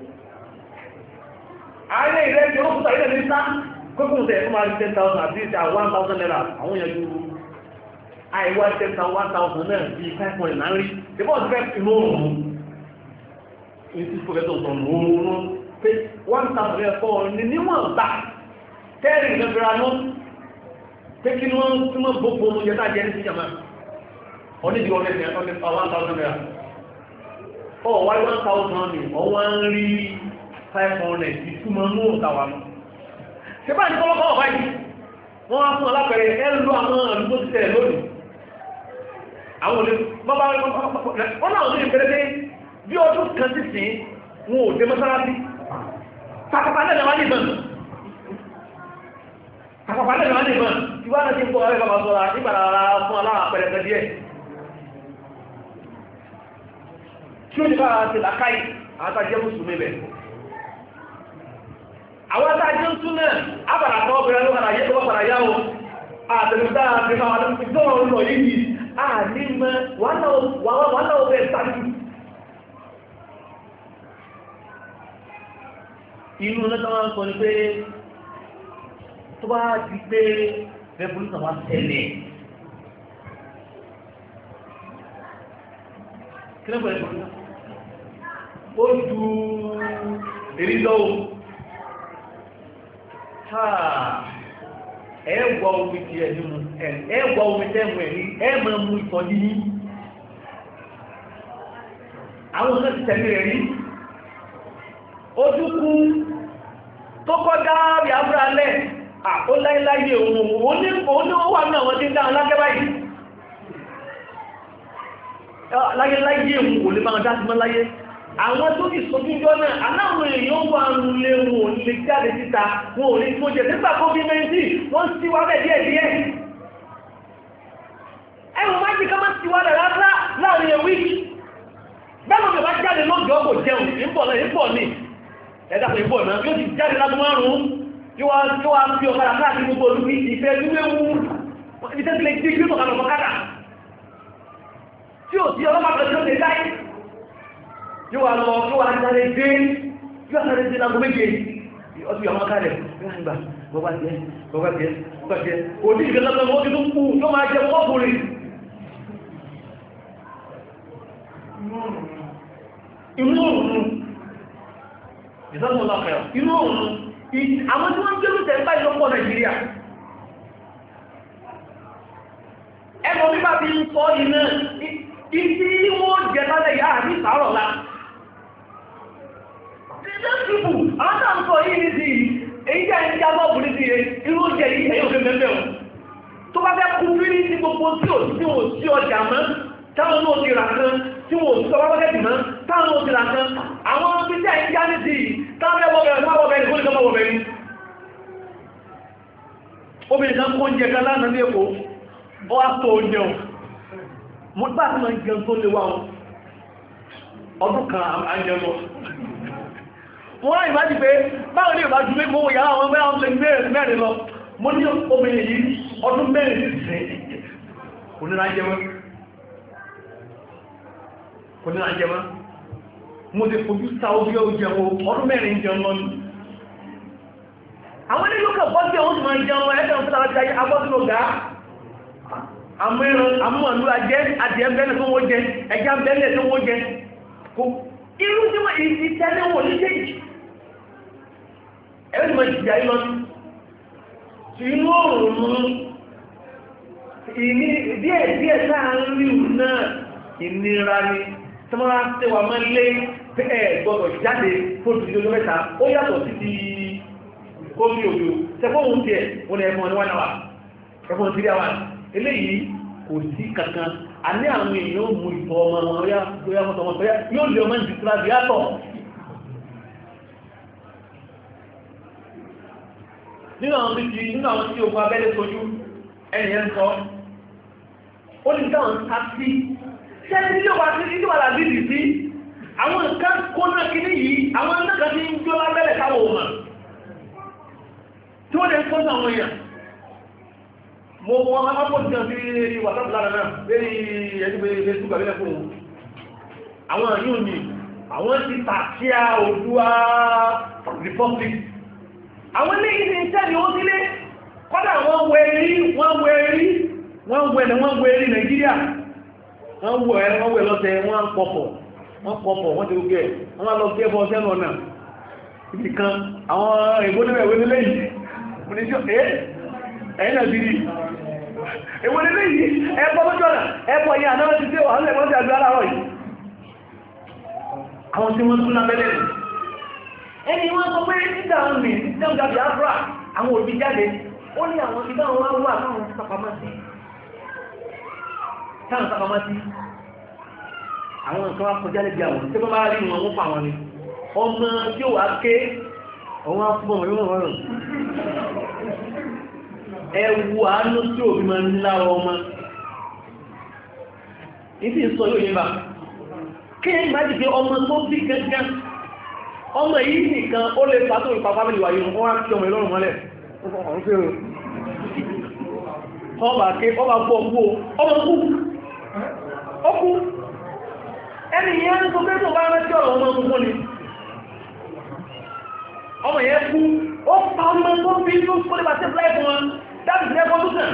ayé ilẹ̀ tí ó kúta ilẹ̀ ní sá kókùn tẹ̀ fún àrí ten thousand àti ìṣẹ́ one thousand naira àwọn èèyàn ju àìwá ten thousand one thousand náà bí five point nine rí ṣe bọ́ọ̀ ti fẹ́ inú òòrùn ní tí pọ̀fẹ́tọ̀ sọ òòrùn pé one thousand naira fọ́ ní níwọ̀n gbà tẹ́rì ìfẹ́fẹ́ra lọ pé kí ni wọ́n tí wọ́n gbogbo ohun jẹta jẹ́ ní ìjàmá onídi ọ̀rẹ́ one thousand naira ọ̀ wáyé one thousand ní ọwọ́ ń rí five hundred ìtumọ̀ mú òtàwà mọ́ ṣe bá ní kọ́lọ́kọ́ ọ̀fà yìí wọ́n wá fún alápẹ̀rẹ̀ ẹlú àwọn àdúgbò ti tẹ̀lẹ̀ lónìí àwọn olè bọ́bá wọ́n náà ní ìpẹ́rẹ́ pé bí ọdún kan sí sí wọn ò dé mọ́sálásí pàtàkì alẹ́ wá ní ìbọn pàtàkì alẹ́ wá ní ìbọn tí wọ́n náà ti ń kọ́ ọ̀rẹ́ bàbá sọ́ra nígbàlára fún aláàpẹ̀rẹ̀ kan díẹ̀ tí ó ní bá ti làkáì àtàjẹ́ mùsùlùmí bẹ̀ àwọn àtàjẹ́ ń tún náà àbàrà kan ọbẹ̀rẹ̀ ló padà yẹ́ tó padà yá o àtẹ̀lẹ́dá àti àwọn àdúgbò lọ yìí àní mọ́ wọ́n náà bẹ̀ sáájú inú lọ́tọ́ wọn sọ ní pé tó bá di pé revolution wá tẹ̀lẹ̀ kí ló bẹ̀rẹ̀ revolution ó ju èrí lọ́wọ́ ẹ̀ẹ́gbọ́ omi ti ẹ̀dùn ẹ̀ẹ́gbọ́ omi tẹ́mù ẹ̀rí ẹ̀mọ̀ mú ìtọ́jú ní àwọn ọ̀sán ti tẹ̀lé rẹ̀ rí ojúkú tó kọjá rí abúrálẹ̀ ó láíláyé òun ní ó wà náà wọ́n ti dáa lágẹ́ báyìí láyéláyé òun kò lè máa dá sí mọ́ láyé àwọn tó ti sojújọ́ náà aláwọn èèyàn wà ń lé wọn ò lè jáde síta wọn ò lè tó jẹ nígbà covid nineteen wọ́n sí wá bẹ̀ díẹ̀ díẹ̀ ẹ̀rùn máa jí ká máa sí wá bẹ̀ rárá láàrin ewì bẹ́ẹ̀ lọ́gbẹ̀ bá jáde lọ́jọ́ kò jẹun ìpọ̀ náà ìpọ̀ ní ẹ̀dàpọ̀ ìpọ̀ náà yóò ti jáde láti márùn-ún yóò wá fi ọ̀kadà káàkiri gbogbo olùgbé ìfẹ́ ìwéwu ìtẹ́sílẹ̀ jí kí ó tọ̀kadà ọ̀kadà tí ò sí ọlọ́pàá tó lè láì yóò wà lọ yóò wà sáré dé yóò sáré dé lágbo méje ọdún yàwọn kálẹ̀ nígbà bọ́bá jẹ́ bọ́bá jẹ́ bọ́bá jẹ́ òdí ìgbẹ́lẹ́gbẹ́ wọ́n ti tún kú yóò máa jẹ ọkùnrin inú òun ìsọ́nmọ́lọ́pẹ̀ inú òun àwọn tí wọ́n ń gbẹ́rù tẹ̀ báyìí lọ́pọ̀ Nàìjíríà ẹgbọ́n bí bá fi ń sọ iná ìdí wọ́n jẹ lálẹ́ yà ní ìsàárọ̀ lá ìdẹ́sìbù àwọn tàà ń sọ yìí ní sí èyí jẹ́ ìjá bọ́ọ̀bù ní sí irú jẹ yìí ẹ̀yọ́ fẹ́ mẹ́fẹ́ wọn tó bá fẹ́ kú gbogbo tí ò tí ò sí ọjà mọ́ táwọn náà ti rà kan tí wọ́n ò sí ọwọ́ wọ́kẹ́tì mọ́ táwọn náà ti rà kan àwọn tí tí a ń já ní sí táwọn ẹwọ́ bẹ̀rẹ̀ máa wọ́ bẹ̀rẹ̀ kó ní kọ́ wọ́ bẹ̀rẹ̀ obìnrin kan kó oúnjẹ kan lánàá ní Èkó ọ wá tó oúnjẹ o mo bá ti máa ń jẹun tó lè wá o ọdún kan àjẹun lọ wọ́n á ìmájì pé báwọn ní ìbájú pé mọ́wọ́ yàrá àwọn mẹ́rin ọmọ mẹ́rin lọ mo ní obìnrin yìí ọdún mẹ́rin sí kò ní lájẹ́ mọ́ kò ní lájẹ́ mọ́ mo ti fojú sa orí oúnjẹ ọdún mẹ́rin jẹun lọ ní àwọn ilé lókè bọ́ sí ọdún máa jẹun ẹgbẹ́ òun fúnra jẹ́ agbọ́sílò gá àmúhànlú ajẹ́ adìẹ bẹ́ẹ̀ tó wọ́n jẹ ẹja bẹ́ẹ̀ tó wọ́n jẹ irú tí wọ́n ìtẹ́lẹ̀ wọ́n ní jẹ́jì ẹ̀rọ ìmọ̀ ìjìyà ìlọ tí inú òòrùn mú ìní díẹ̀ díẹ̀ sáàrin ríù náà ìnira ni tí wọ́n á tẹ́wà máa lé ẹ̀ gbọ́dọ̀ jáde fóòtù ìjọ mẹ́ta ó yàtọ̀ sí ti kómi òjò tẹ́fọ́hùn tí ẹ̀ wọ́n ni ẹ̀fọ́n níwá náà ẹ̀fọ́n tí rí àwọn eléyìí kò sí kankan a ní àwọn èèyàn mú ìtọ́ ọmọ wọn yá mọ́tọ̀mọ́tọ̀ yóò lè ọmọ ìdíkúrá bí yàtọ̀ nínú àwọn tí nínú àwọn tí ogun abẹ́lé sojú ẹnìyàn sọ ó ní táwọn sáfí ṣẹ́ni tí ó wà sí ìjọba làbídì sí àwọn nǹkan kó náà kí ní yìí àwọn nǹkan tí ń jó lábẹ́lẹ̀ káwọ̀ òmà tí ó lè kó àwọn èèyàn mo wọ́n máa pọ̀ sí ọ̀sí wàtàbí lára náà lérí ẹgbẹ́ ilé ṣúgbà lílẹ̀ fún òun àwọn yóò ní àwọn ti tàṣíà Oòduà Republic àwọn ilé ìdí iṣẹ́ ni ó sílé kọ́dà wọ́n wẹ̀rí wọ́n wẹ̀rí wọ́n wẹ̀rí wọ́n wẹ̀rí Nàìjíríà wọ́n wẹ̀ wọ́n wẹ̀ lọ́tẹ̀ wọ́n pọ̀pọ̀ wọ́n pọ̀pọ̀ wọ́n ti gbẹ̀ wọ́n lọ gbé bọ́ sẹ́nu ọ̀nà ibi kan àwọn ìgbóníwẹ̀ ìwé nílé yìí mo ní jọ ẹ́ ẹ̀yìn náà bìí ìwé nílé yìí ẹ̀pọ̀ lójọ́ náà ẹ̀pọ̀ yìí àdáwọ̀ ti tẹ́ wà ń lẹ̀mọ́ sí àjọ aláwọ̀ yìí àwọn tí wọ́n tún lábẹ́lẹ̀ ẹni wọ́n sọ pé nígbà àwọn mi nígbà gàbí afra àwọn òbí jáde ó ní àwọn ìgbà wọn wà táwọn sàpamọ́sí táwọn sàpamọ́sí àwọn nǹkan wá kọjá lẹ́bí àwọn tí wọ́n bá rí wọn wọ́n pa wọn ni ọmọ tí ó wà ké ọwọ́n fún ọmọ yóò rọrùn ẹwù àánú tí òbí máa ń lára ọmọ ìsì sọ yóò yẹn bá kí ẹ máa jì pé ọmọ tó bí gẹ́gẹ́ ọmọ yìí nìkan ó lè fà tó ìpa fámìlì wà yìí wọ́n á kí ọmọ ìlọ́rùn mọ́lẹ̀ ọba ké ọba gbọ́ ọgbọ́ ọmọ kú ọkú ẹni yẹn ń sọ pé tó bá rántí ọ̀rọ̀ ọmọ gbogbo ni ọmọ yẹn kú ó pa ọmọ tó bí ló kó lè bá tẹ́ fúláì fún wọn dábì sí ẹgbọ́n tó sàn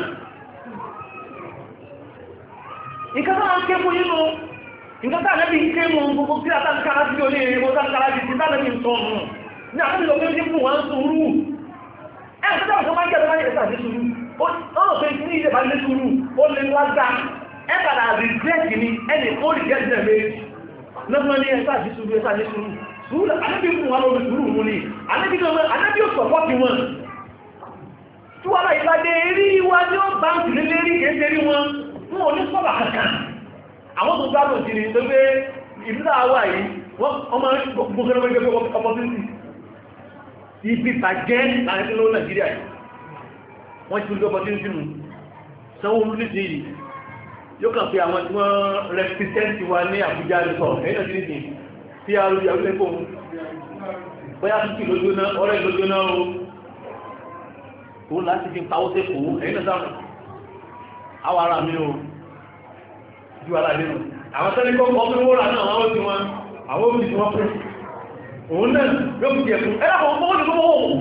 nǹkan tó máa ń ké fún yínú nǹkan tó àlẹ́bí ń ké mú gbogbo sí àtàkàrà sí olè ìrìnwó tàkàrà sí tàbí ń sọ ọ̀nà ní àkọ́bí lọ́gbẹ́ tí fún wọn sùúrù ẹ̀ tó dáwọn tó máa ń jẹ́ tó máa ń jẹ́ tó sùúrù ó lọ pé ní ilé bá lé sùúrù ó lè lágbá ẹ padà rìgírẹ́tì ni ẹnì kó rìgírẹ́tì rẹ̀ méjì lọ́gbọ́n ní ẹ̀sà àti sùúrù ẹ̀sà àti sùúrù sùúrù àlẹ́bí fún wọn lórí sùúrù mú ni àlẹ́bí ò sọ̀pọ̀ fi wọn tí wọ́n láyé bá dé rí wá ní ó bá ń tìlé lérí kéèké rí wọn fún òní sọ́bà kankan àwọn tó gbá lòdì ní tó gbé ìdúrà wà yìí wọ́n ọmọ gbogbo gbogbo opportunity ibi tàjẹ́ láti ló Nàìjíríà yìí wọ́n ti gbogbo opportunity nù sanwó olú nìdí yìí yóò kàn fi àwọn tí wọ́n represent wa ní Àbújá ní sọ ẹ̀yìn náà ti nìdí tí a lórí àwọn ẹgbẹ́ òun bóyá tútù lójú náà ọ̀rẹ́ lójú náà o òun láti fi pàwọ́ sí kò ẹ̀yìn náà sáwọn àwọn ará mi o ju ara nínú àwọn tẹ́lẹ̀ kọ́ ọmọ owó rà náà àwọn tí wọ́n àwọn òbí tí wọ́n pẹ́ òun náà yóò fi jẹ̀kún ẹ̀rọ kan fọwọ́ ní fọwọ́ òun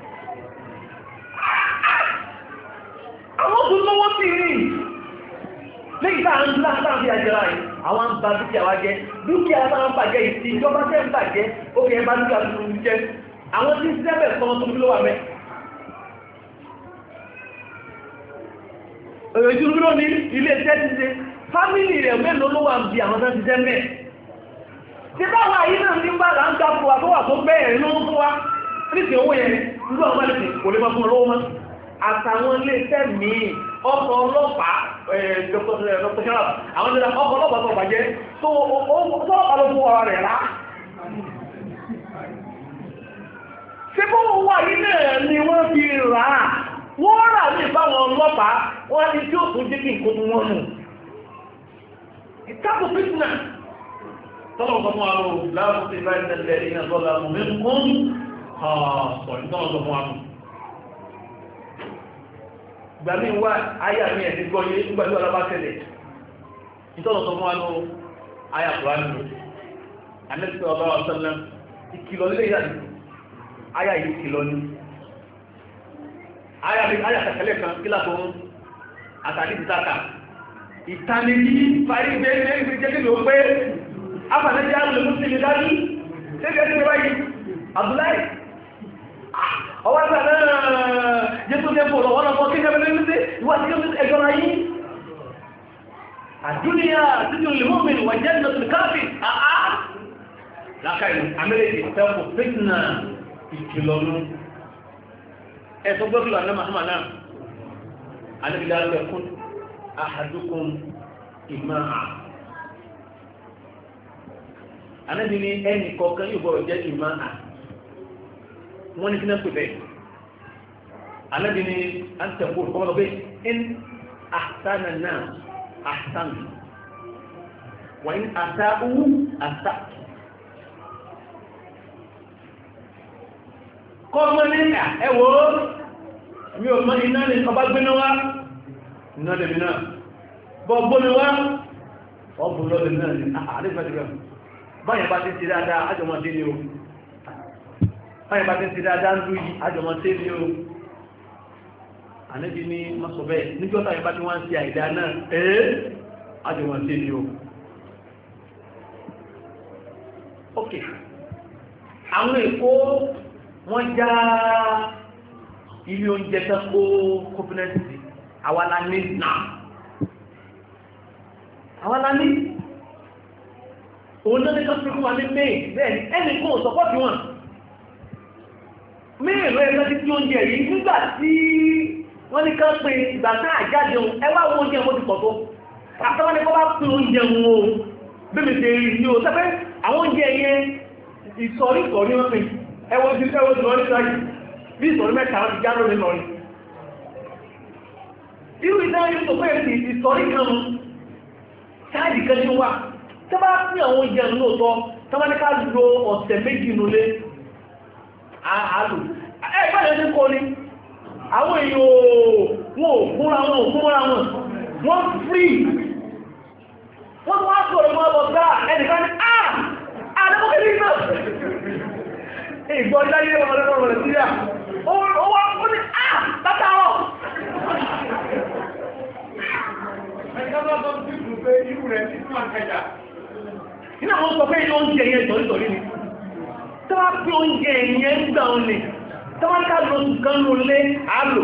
àwọn tó lọ́wọ́ sí rí lẹ́yìn tá à ń dúró àtàwọn fi àjẹrà yìí àwọn ń ba dúkìá wa jẹ́ dúkìá bá ń bàjẹ́ ìsì ìjọba tẹ́ ń bàjẹ́ ó kẹ́ ẹ bá dúkìá tuntun jẹ́ àwọn tí ń sẹ́bẹ̀ sọmọ tó lówà mẹ́ èrò ìdúró ní ilé iṣẹ́ ti ṣe fámílì rẹ̀ mélòó ló wà ń bí àwọn tán ti jẹ́ mẹ́ tí báwọn àyí náà ní bá là ń gbá fún wa tó wà tó bẹ́ẹ̀ ló ń fún wa nítorí owó yẹn ló àwọn mẹ́lẹ̀kì kò lè máa fún olówó mọ́ àtàwọn ilé iṣẹ́ míì ọkọ̀ ọlọ́pàá dr sharaf àwọn ìjọba ọkọ̀ ọlọ́pàá tó bàjẹ́ tó ọlọ́pàá ló fún ọ̀rọ̀ rẹ̀ rá ṣé bó wà yìí náà ni wọ́n fi rà á wọ́n rà ní ìbáwọn ọlọ́pàá wọ́n ní tí ó tún jẹ́ kí nǹkan wọn nù ìtàkùn fitna tọ́lọ̀ sọ fún àwọn láàrín sí ìbá ìtẹ̀lẹ̀ iná tọ́lá mú mú kún ọ̀sọ̀ ìtọ́lọ̀ sọ fún àwọn ìgbà mí wá ayà mi ẹ̀sìn gbọ́ yé nígbàtí wọ́n bá tẹ̀lẹ̀ ìtọ́lọ̀ sọ fún àwọn ayà kùránì anẹ́sì ọba ọ̀sánlá ìkìlọ̀ nílé ìyá ayà yìí kìlọ̀ ní ayà kàkẹ́lẹ̀ kan kílà tó ń àtàkì ìtàkà ìtànìyí parí gbé ní ẹgbẹ́ jẹ́ kí ló pé afànẹ́jẹ́ àwọn olùmúsílì dájú tẹ́gẹ́ tí wáyé Abdullahi ọwọ́ ìgbà náà jésù jẹ́ fòrò wọ́n lọ́pọ̀ kí jẹ́ mẹ́rin ní ìwà tí ó ẹjọ́ ayé àdúníyà títí olùmọ́mìn wà jẹ́ nọ́tún káàfì àá lákàínú amẹ́rẹ́dì fẹ́kù fitna ìkìlọ̀nù ẹ̀sọ́ gbọ́gbọ́ àná Muhammad náà alẹ́bìlá lẹ́kún ahadukum ìmáà Ànábì ní ẹnì kọ̀ọ̀kan yóò gbọ́dọ̀ jẹ́ ìmáà wọ́n ní kí náà pè bẹ́ẹ̀ Ànábì ní àǹtẹ̀kù kọ́mọ́lọ́ pé in ahsana an-nas ahsanu wa in asa'u asa'tu kọ́mọ́ ní ẹ̀wọ́ mi ò mọ́ iná ní ọba gbéná wá iná lèmi náà bọ́ gbómi wá ọ̀bùn lọ́lẹ̀ náà ní àrífẹ́dìgbà báyìí bá ti ti dáadáa ájọmọ́ dé ní o báyìí bá ti ti dáadáa ń lú yìí ájọmọ́ dé ní o Ànábì ní mọ́sọ̀ bẹ́ẹ̀ níjọ́ tàbí bá ti wá ń ṣe àìdá náà ẹ́ ájọmọ́ dé ní o ok àwọn èkó wọ́n já ilé oúnjẹ tán kó kópínẹ́sì àwàlá ní náà àwàlá ní òun náà ní kan fún wa ní mail bẹ́ẹ̀ ni ẹni kó sọpọ́tì wọn mail rẹ̀ lọ́dí tí oúnjẹ yìí nígbà tí wọ́n ní kan pé ìgbà náà àjáde ohun ẹwà owó oúnjẹ wọ́n ti pọ̀ tó àtàwọn ní kọ́ bá pín oúnjẹ wọn o bẹ́ẹ̀ tẹ̀ rí ní o sẹ́fẹ́ àwọn oúnjẹ yẹn ìsọ̀rí ìsọ̀rí wọn pín ẹwọ́ ti ẹwọ́ ti lọ́rí sáyé bí ìsọ̀rí mẹ́ta wọn ti já lórí lọ́rí irú ìdáyé tó pé ìsọ̀rí kan sáàdì kan ní wà tó bá pín àwọn oúnjẹ lóòtọ́ tó bá ní ká lo ọ̀sẹ̀ méjì nulé àálù ẹgbẹ́ ẹni kọ́ ni àwọn èèyàn wọn ò fúnra wọn ò fúnra wọn wọ́n free wọ́n wá sọ̀rọ̀ mọ́ lọ gbá ẹnìkan ní àà àdẹ́mọ́kẹ́lì náà ìgbọ́ ìdáyé ọmọdébọ̀rọ̀ rẹ̀ síríà ó wá ó ní àà látàrọ̀ iná wọ́n sọ pé ilé oúnjẹ yẹn tọ̀lítọ̀lí ni tó wá pí oúnjẹ yẹn ń gbà ọ́nì tó wá ká lọ ṣùgbọ́n ló lé àlò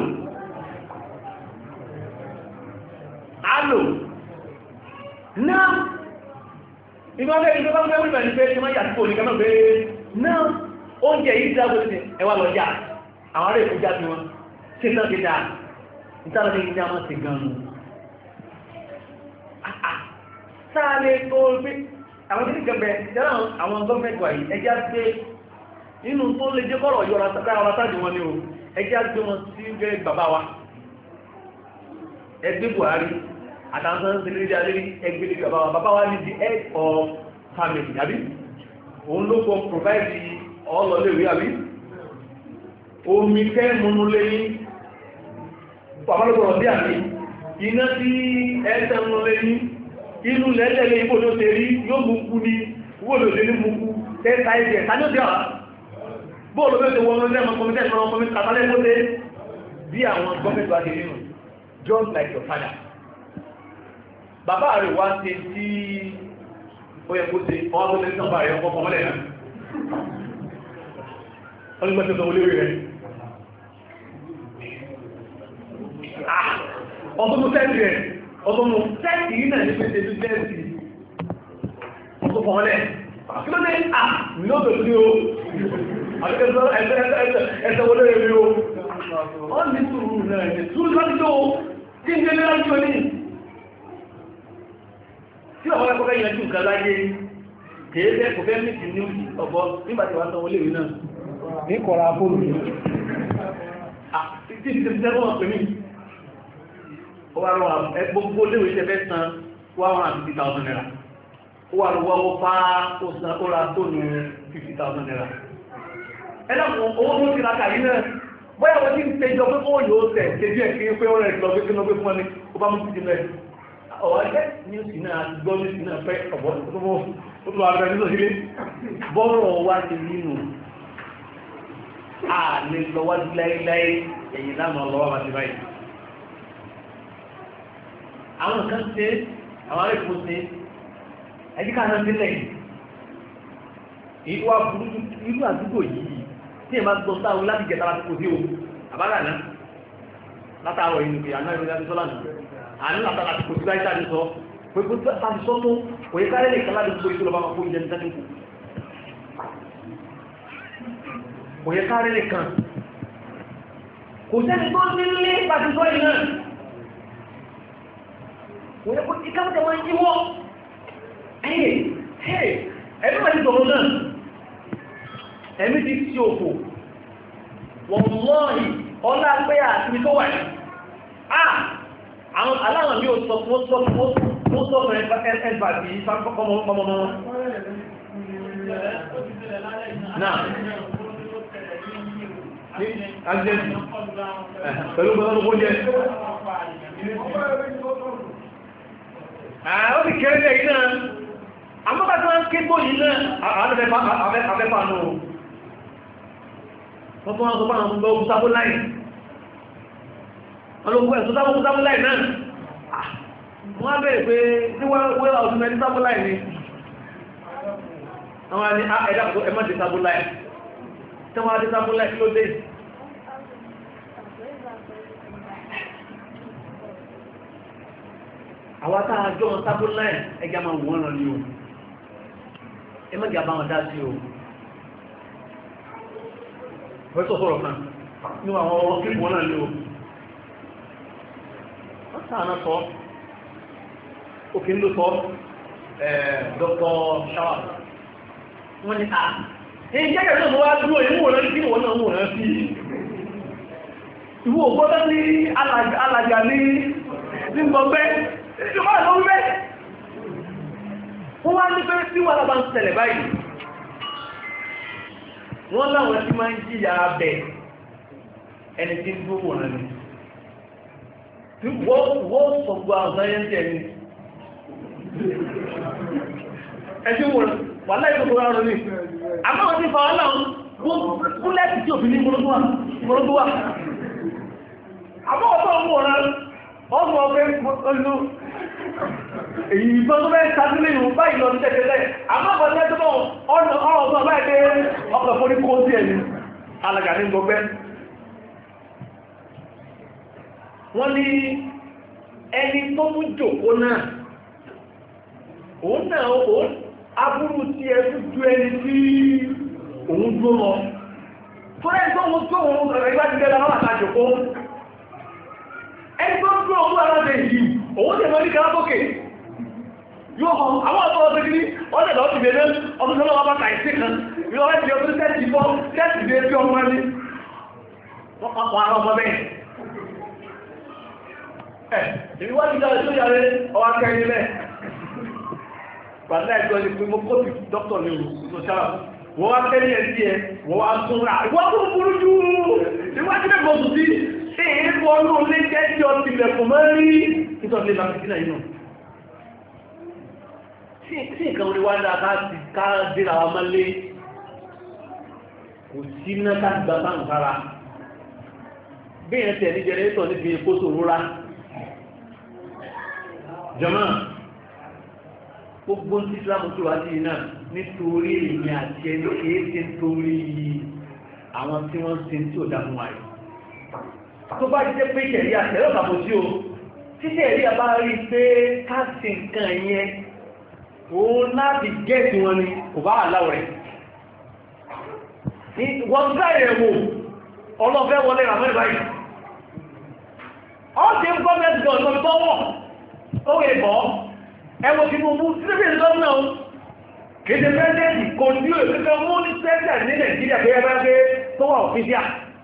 àlò náà ìgbọ́nfẹ́ ìgbọ́nfẹ́ wípẹ̀ ní pé tí wọ́n yà sí òní kanáà pé náà oúnjẹ yìí dágbó sí ẹwà lọ jà àwọn ará ìfújá tí wọ́n ṣe náà ti dáa ìtàlẹ́ ní ìdí àmọ́ sí gan-an sáàlẹ̀ tó pé àwọn tí kẹfẹ́ ìjẹ́rà àwọn gọ́ọ̀mẹ́ntì wà yìí ẹjá gbé inú tó lè jẹ́ kọ́rọ̀ yọ ọ̀rọ̀ sáàdì wọn ni o ẹjá gbé wọn sí gẹ́ bàbá wa ẹgbẹ́ Buhari àtàwọn tẹ́lẹ̀dì alérí ẹgbẹ́ bàbá wa bàbá wa ní the head of family àbí òun ló kọ́ provide ọlọ́lẹ́wé àbí omi kẹ́ múnú lẹ́yìn pàmọ́lọ́gbọ̀rọ̀ bí àbí iná tí ẹ̀ẹ́sẹ̀ múnú lẹ́yìn inú lẹ́lẹ́lẹ́ ibò ló tẹ́ rí yóò mú kú ní wóòlò lè ní mú kú tẹ́ta ẹgbẹ̀ tàbí ó tẹ́wàá bóòlò mẹ́sẹ̀ wọ́n lẹ́mọ̀ kọmítẹ́ ìfọ́nà kọmítẹ́ kàtàlẹ́ mọ́tẹ́ bí àwọn gọ́ọ̀mẹ́ntì wá ti rí nù just like your father bàbá rẹ̀ wá ṣe tí ó yẹ kó ṣe ọwọ́ tó lè sàn bá rẹ̀ ọkọ̀ kọmọlẹ̀ náà wọ́n ní gbọ́sẹ̀ sọ olórí rẹ̀ ọdún mú tẹ́ẹ̀tì rẹ̀ ọdún mú tẹ́ẹ̀tì yìí náà ní pẹ́sẹ̀ tó tẹ́ẹ̀tì ọdún kọmọlẹ̀ kí ló dé à ní ó bẹ̀rẹ̀ sí o àti ẹsẹ̀ wọlé rẹ̀ o wọ́n ní sùúrù náà ní sùúrù lọ́dí tó tí ń gbé lọ́jọ́ ní tí ọ̀pọ̀ ẹ̀kọ́ fẹ́ yanjú nǹkan láyé kèé fẹ́ kò fẹ́ mìtì ní ọ̀bọ̀ nígbàtí wà sanwó léwé náà ní kọ̀ọ̀rọ̀ fóònù tí ti ti tẹ́ wọ́n pè mí ó wà lọ́wọ́ gbogbo léwé tẹ́ fẹ́ san one hundred fifty thousand naira ó wà lọ́wọ́ ó pa ó ra fóònù fifty thousand naira ẹlẹ́kùn owó tó ti rákà yìí náà bóyá wọ́n ti ń tẹjọ pé kó yóò tẹ̀ kéjì ẹ̀ kí pé ó rẹ̀ lọ pé kí ló gbé fún ọ ní ó bá mú títí mẹ́ ọ̀wọ́ ẹgbẹ́ níwùsì náà gbọ́ níwùsì náà pẹ́ ọ̀bọ̀ ó tó wà bẹ̀rẹ̀ nílò sílé bọ́rọ̀ wá ti nínú à lè lọ́wọ́dú láíláí ẹ̀yìn láàmú ọlọ́wọ́ bá ti báyìí àwọn kan ṣe àwọn arẹ́kùn ṣe ẹ̀jíká náà sílẹ̀ ìwà burúkú irú àdúgbò yìí tí ẹ máa gbọ́ sáwọn láti jẹta láti kò sí o àbára náà látàrọ̀ inú pé àná ìrìnàjò sọ́lá nù àní látàrà àti kò sí láì sáàdì sọ pé kó sáàdì sọ tó kò yẹ kárẹ́ lè kálá lóko ìṣòro bá máa kó ìjẹni sáàdì kù kò yẹ kárẹ́ lè kàn kò sẹ́ni tó nílé pàtí sọ yìí náà kò yẹ kó tí káwọ́tẹ̀ máa ń yí wọ́ ẹ̀ẹ́dẹ́ wà ní sọ̀rọ̀ náà ẹ̀mí ti sí òfò wọ̀n mọ́ọ̀lì ọlá pé àti tó wà ní àwọn aláwọn bí ó sọ fún ó sọ fún ó sọ fún ẹgbà bí ọmọ náà agbẹ́jì pẹ̀lú gbọ́nà gbogbo jẹ́ ó sì kéré lẹ́yìn náà àmọ́bá tí wọ́n ń ké bóyí náà àwọn afẹ́fà náà wọ́n tó wọ́n tó báwọn ọmọ ogun sábó láì ọlọ́gbọ́ ẹ̀ tó sábó sábó láì náà wọ́n á bẹ̀rẹ̀ pé tí wọ́n wẹ́wà ọdún mẹ́rin sábó láì ní àwọn ẹni ẹ̀dá ẹmọ́dé sábó láì tí wọ́n á dé sábó láì kí ló dé àwọn táà jọ sábó láì ẹgbẹ́ máa wọ́n rán ní o ẹmọ́dé àbáwọn dá sí o wọ́n tó sọ̀rọ̀ kan ní àwọn ọmọ kíkù wọn náà lé o wọ́n sáànà sọ òkè ń ló sọ Doctor Shawar wọ́n ni à èyí jẹ́gẹ̀ náà mọ́ wá dúró ìwọ̀n náà kí wọ́n náà wọ́n náà sí ìwọ̀n ògbọ́dá ní alàjà ní gbọ́gbẹ́ ìjọba lọ́wọ́ wọ́n wá ní pé tí wọ́n lábá ń ṣẹlẹ̀ báyìí wọ́n láwọn tí máa ń jíyà abẹ ẹni tí ń dúró wọ̀n ní wọ́n sọ̀gbọ́ àwọn sáyẹ́ntì ẹni ẹjú wọ̀n wà láì tó kọ́rọ̀ rọ̀ ní àmọ́ tí fa wọ́n láwọn búlẹ́tì tí òfin ní mọ́lọ́dúwà àmọ́ ọ̀pọ̀ ọmọ ọ̀rọ̀ ọmọ ọgbẹ́ olú èyí ìbọn tó bẹ́ẹ̀ sáàtìlẹ̀ ìwọ̀n báyìí lọ ní tẹ́tẹ́lẹ̀ àmọ́ ọ̀pọ̀ ní ẹjọ́ ọ̀nà ọ̀pọ̀ báyìí pé ọkọ̀ fún ní kó sí ẹni alàgà ní gbọgbẹ́ wọ́n ní ẹni tó mú jòkó náà òun náà òun aburú tí ẹ tún ju ẹni tí òun dúró lọ tó rẹ̀ tó mú tó òun ẹgbẹ́ ti gẹ́gẹ́ lọ́wọ́ àtàjòkó ẹni tó dúró òun aláde yìí òun tẹ̀ mọ́ ní kàrábókè yóò hàn àwọn ọ̀tọ́ ọ̀tọ́ kìí ọ̀tẹ̀ lọ́wọ́ ti bẹ̀rẹ̀ ọdún tọ́lọ́wọ́ bá kàí sí kan yóò wá ti ọdún tẹ́ẹ̀tì bọ́ tẹ́ẹ̀tì dé bí ọmọ ní wọ́n pàpọ̀ ara ọmọ bẹ́ẹ̀ ẹ̀ ìwádìí dáa tó yàrá ọwá kẹrin lẹ́ pàdé ẹjọ́ ni pé mo kóòtù dókítà ní òṣìṣẹ́ wọ́n wá kẹ́rin ẹ̀ sí ẹ wọ́n wá tún rà ìwọ́n tó burú jù ìwádìí mẹ́gbọ́ sùn sí èèwọ̀ ọdún lé jẹ́ tí ọ ti lẹ̀kùn mẹ́rí nítorí lè bá fi sílẹ̀ yìí náà sí nǹkan orí wá ní ká dìra wa máa lé kò sí ná ká gbà bá ń fara bí ìyẹn tẹ̀ ní jẹrẹ́tọ̀ níbi epo tó rúra jọmọ́ gbogbo tí islamu tó wá sí iná nítorí èyí àti ẹni kéèké nítorí àwọn tí wọ́n sin tí ó dámú wáyé tó bá jẹ́ pé ìṣẹ̀rí àtẹ̀lọ́ kàbò sí o tí ìṣẹ̀rí àbá rí pé ká sí nǹkan yẹn òun láti gẹ́ẹ̀sì wọn ni kò bá àláwọ̀ rẹ̀ wọ́n gbáyẹ̀ wò ọlọ́fẹ́ wọlé ràmọ́ ìbáyìí ọ́ ti ń gọ́ọ̀mẹ́ntì gan lórí tọ́wọ́ ó wè bọ́ ẹwọ Tinubu sílẹ̀ lọ́nà kéde pẹ́sẹ̀ntì kò ní òṣèlú mú ní pẹ́sẹ̀ntì ní Nàìjíríà pé ẹgbẹ́ pé tó wà òfíṣíà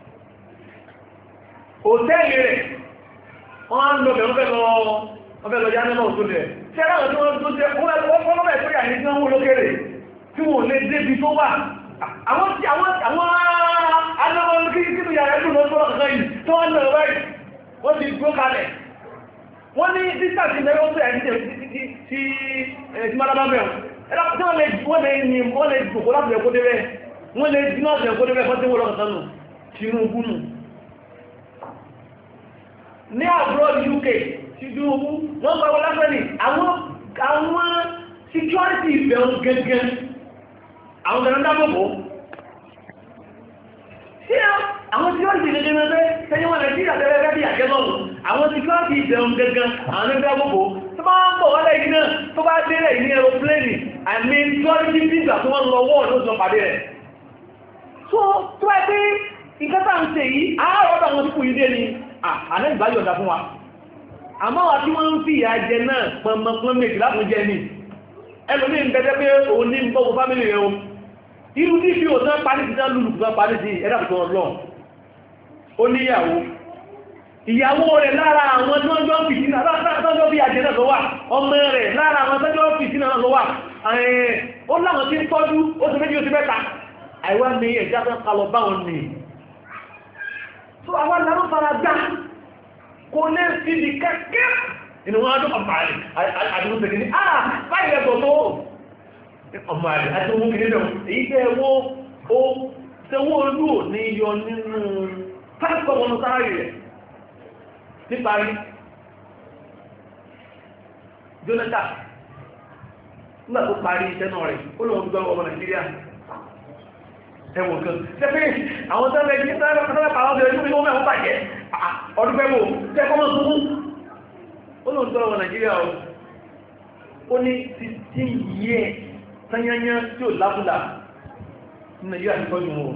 òtẹ́ẹ̀lì rẹ̀ wọ́n á ń lọ bẹ̀rẹ̀ ọbẹ̀ lọ yánẹ́ náà tó lẹ̀ tí aláwọ̀ tí wọ́n tó jẹ́ fọ́nọ́bẹ̀ tó yà ní tí wọ́n wó lókèrè tí wọ́n lè débi tó wà àwọn aláwọ̀ kí kí yàrá ẹ̀dùn lọ́tọ́ lọ́kọ̀ọ́ yìí tó wọ́n lọ báyìí wọ́n ti gbó kalẹ̀ wọ́n ní distance mẹ́rin ó fẹ́ ẹ̀ tí mọ́lábá bẹ̀rù ẹ̀dá tí wọ́n lè ní wọ́n lè jòkó láti ẹ̀kọ́ débẹ̀ wọ́n lè jí náà ẹ̀kọ́ débẹ̀ fọ́n tí wọ́n lọ́kọ̀ọ́ nù Tinubu nù ní abroad U K Tinubu wọ́n pàwọ́ lásán ní àwọn security ìbẹ̀rún gẹ́gẹ́ àwọn ìbẹ̀rún dábòbò sí àwọn security gẹ́gẹ́ mẹ́fẹ́ tẹ́yẹ́ wọn Nàìjíríà tẹ́lẹ̀ bí àjẹ́bọ̀bù àwọn security ìbẹ̀rún gẹ́gẹ́ àwọn ẹgbẹ́ dábòbò tó bá ń bọ̀ wọ́lẹ̀ iná tó bá délẹ̀ ní aeroplane àmì security visa tó wọ́n lọ wọ́n ló sọ pàdé rẹ̀ so tó ẹ pé ìkẹta ń ṣe yìí àárọ̀ àwọn tí kò yí dé ni àná ìbáyọ̀ ọ̀dá fún wa àmọ́ wa tí wọ́n ń fi ìyà jẹ náà pọ̀mọ̀pọ̀n méjì láti jẹ ní ẹlòmí ń bẹ́jẹ́ pé òun ní gbogbo fámílì rẹ̀ o irú tí fi òtán parí ti dá lùlù fún parí sí ẹ̀dàkùtọ̀ ọlọ́ ó níyàwó ìyàwó rẹ̀ lára àwọn tí wọ́n jọ ń fìtínà tọ́jọ́ bí àjẹ́ náà lọ wà ọmọ rẹ̀ lára àwọn tọ́jọ́ ń fìtínà náà lọ wà ó láwọn tí ń tọ́jú ó ti méjì ó ti mẹ́ta àìwá ní ẹ̀já tó kalọ̀ báwọn ní so àwọn aláwọ̀ fara dá kò lè fi di kẹ́kẹ́ inú wọn adó ọmọ àlè àdúgbò tẹ̀lé ní àà báyìí lẹ́tọ̀ tó ọmọ àlè àti owó kìí lẹ́wọ̀ èyí tẹ́ ẹwọ́ ó tẹ́wọ́ olú ò ní yọ nínú pásítọ̀ wọn sáárì rẹ̀ níparí Jonathan nígbà tó parí iṣẹ́ náà rẹ̀ ó lọ́wọ́ gbọ́ ọmọ Nàìjíríà ẹwọ̀n kan tẹ́fẹ́ àwọn tẹ́lẹ̀ ní tẹ́lẹ̀ pàwọn ọdún ẹgbẹ́ ìwọ̀n mẹ́wọ́n bàjẹ́ ọdún pẹ́bò tẹ́kọ́mọ́ súnmú ó lóun tọ́rọ wọn Nàìjíríà ó ní sixteen years tányányá tí ó lábúlà ní Nàìjíríà ti tọ́jú wọn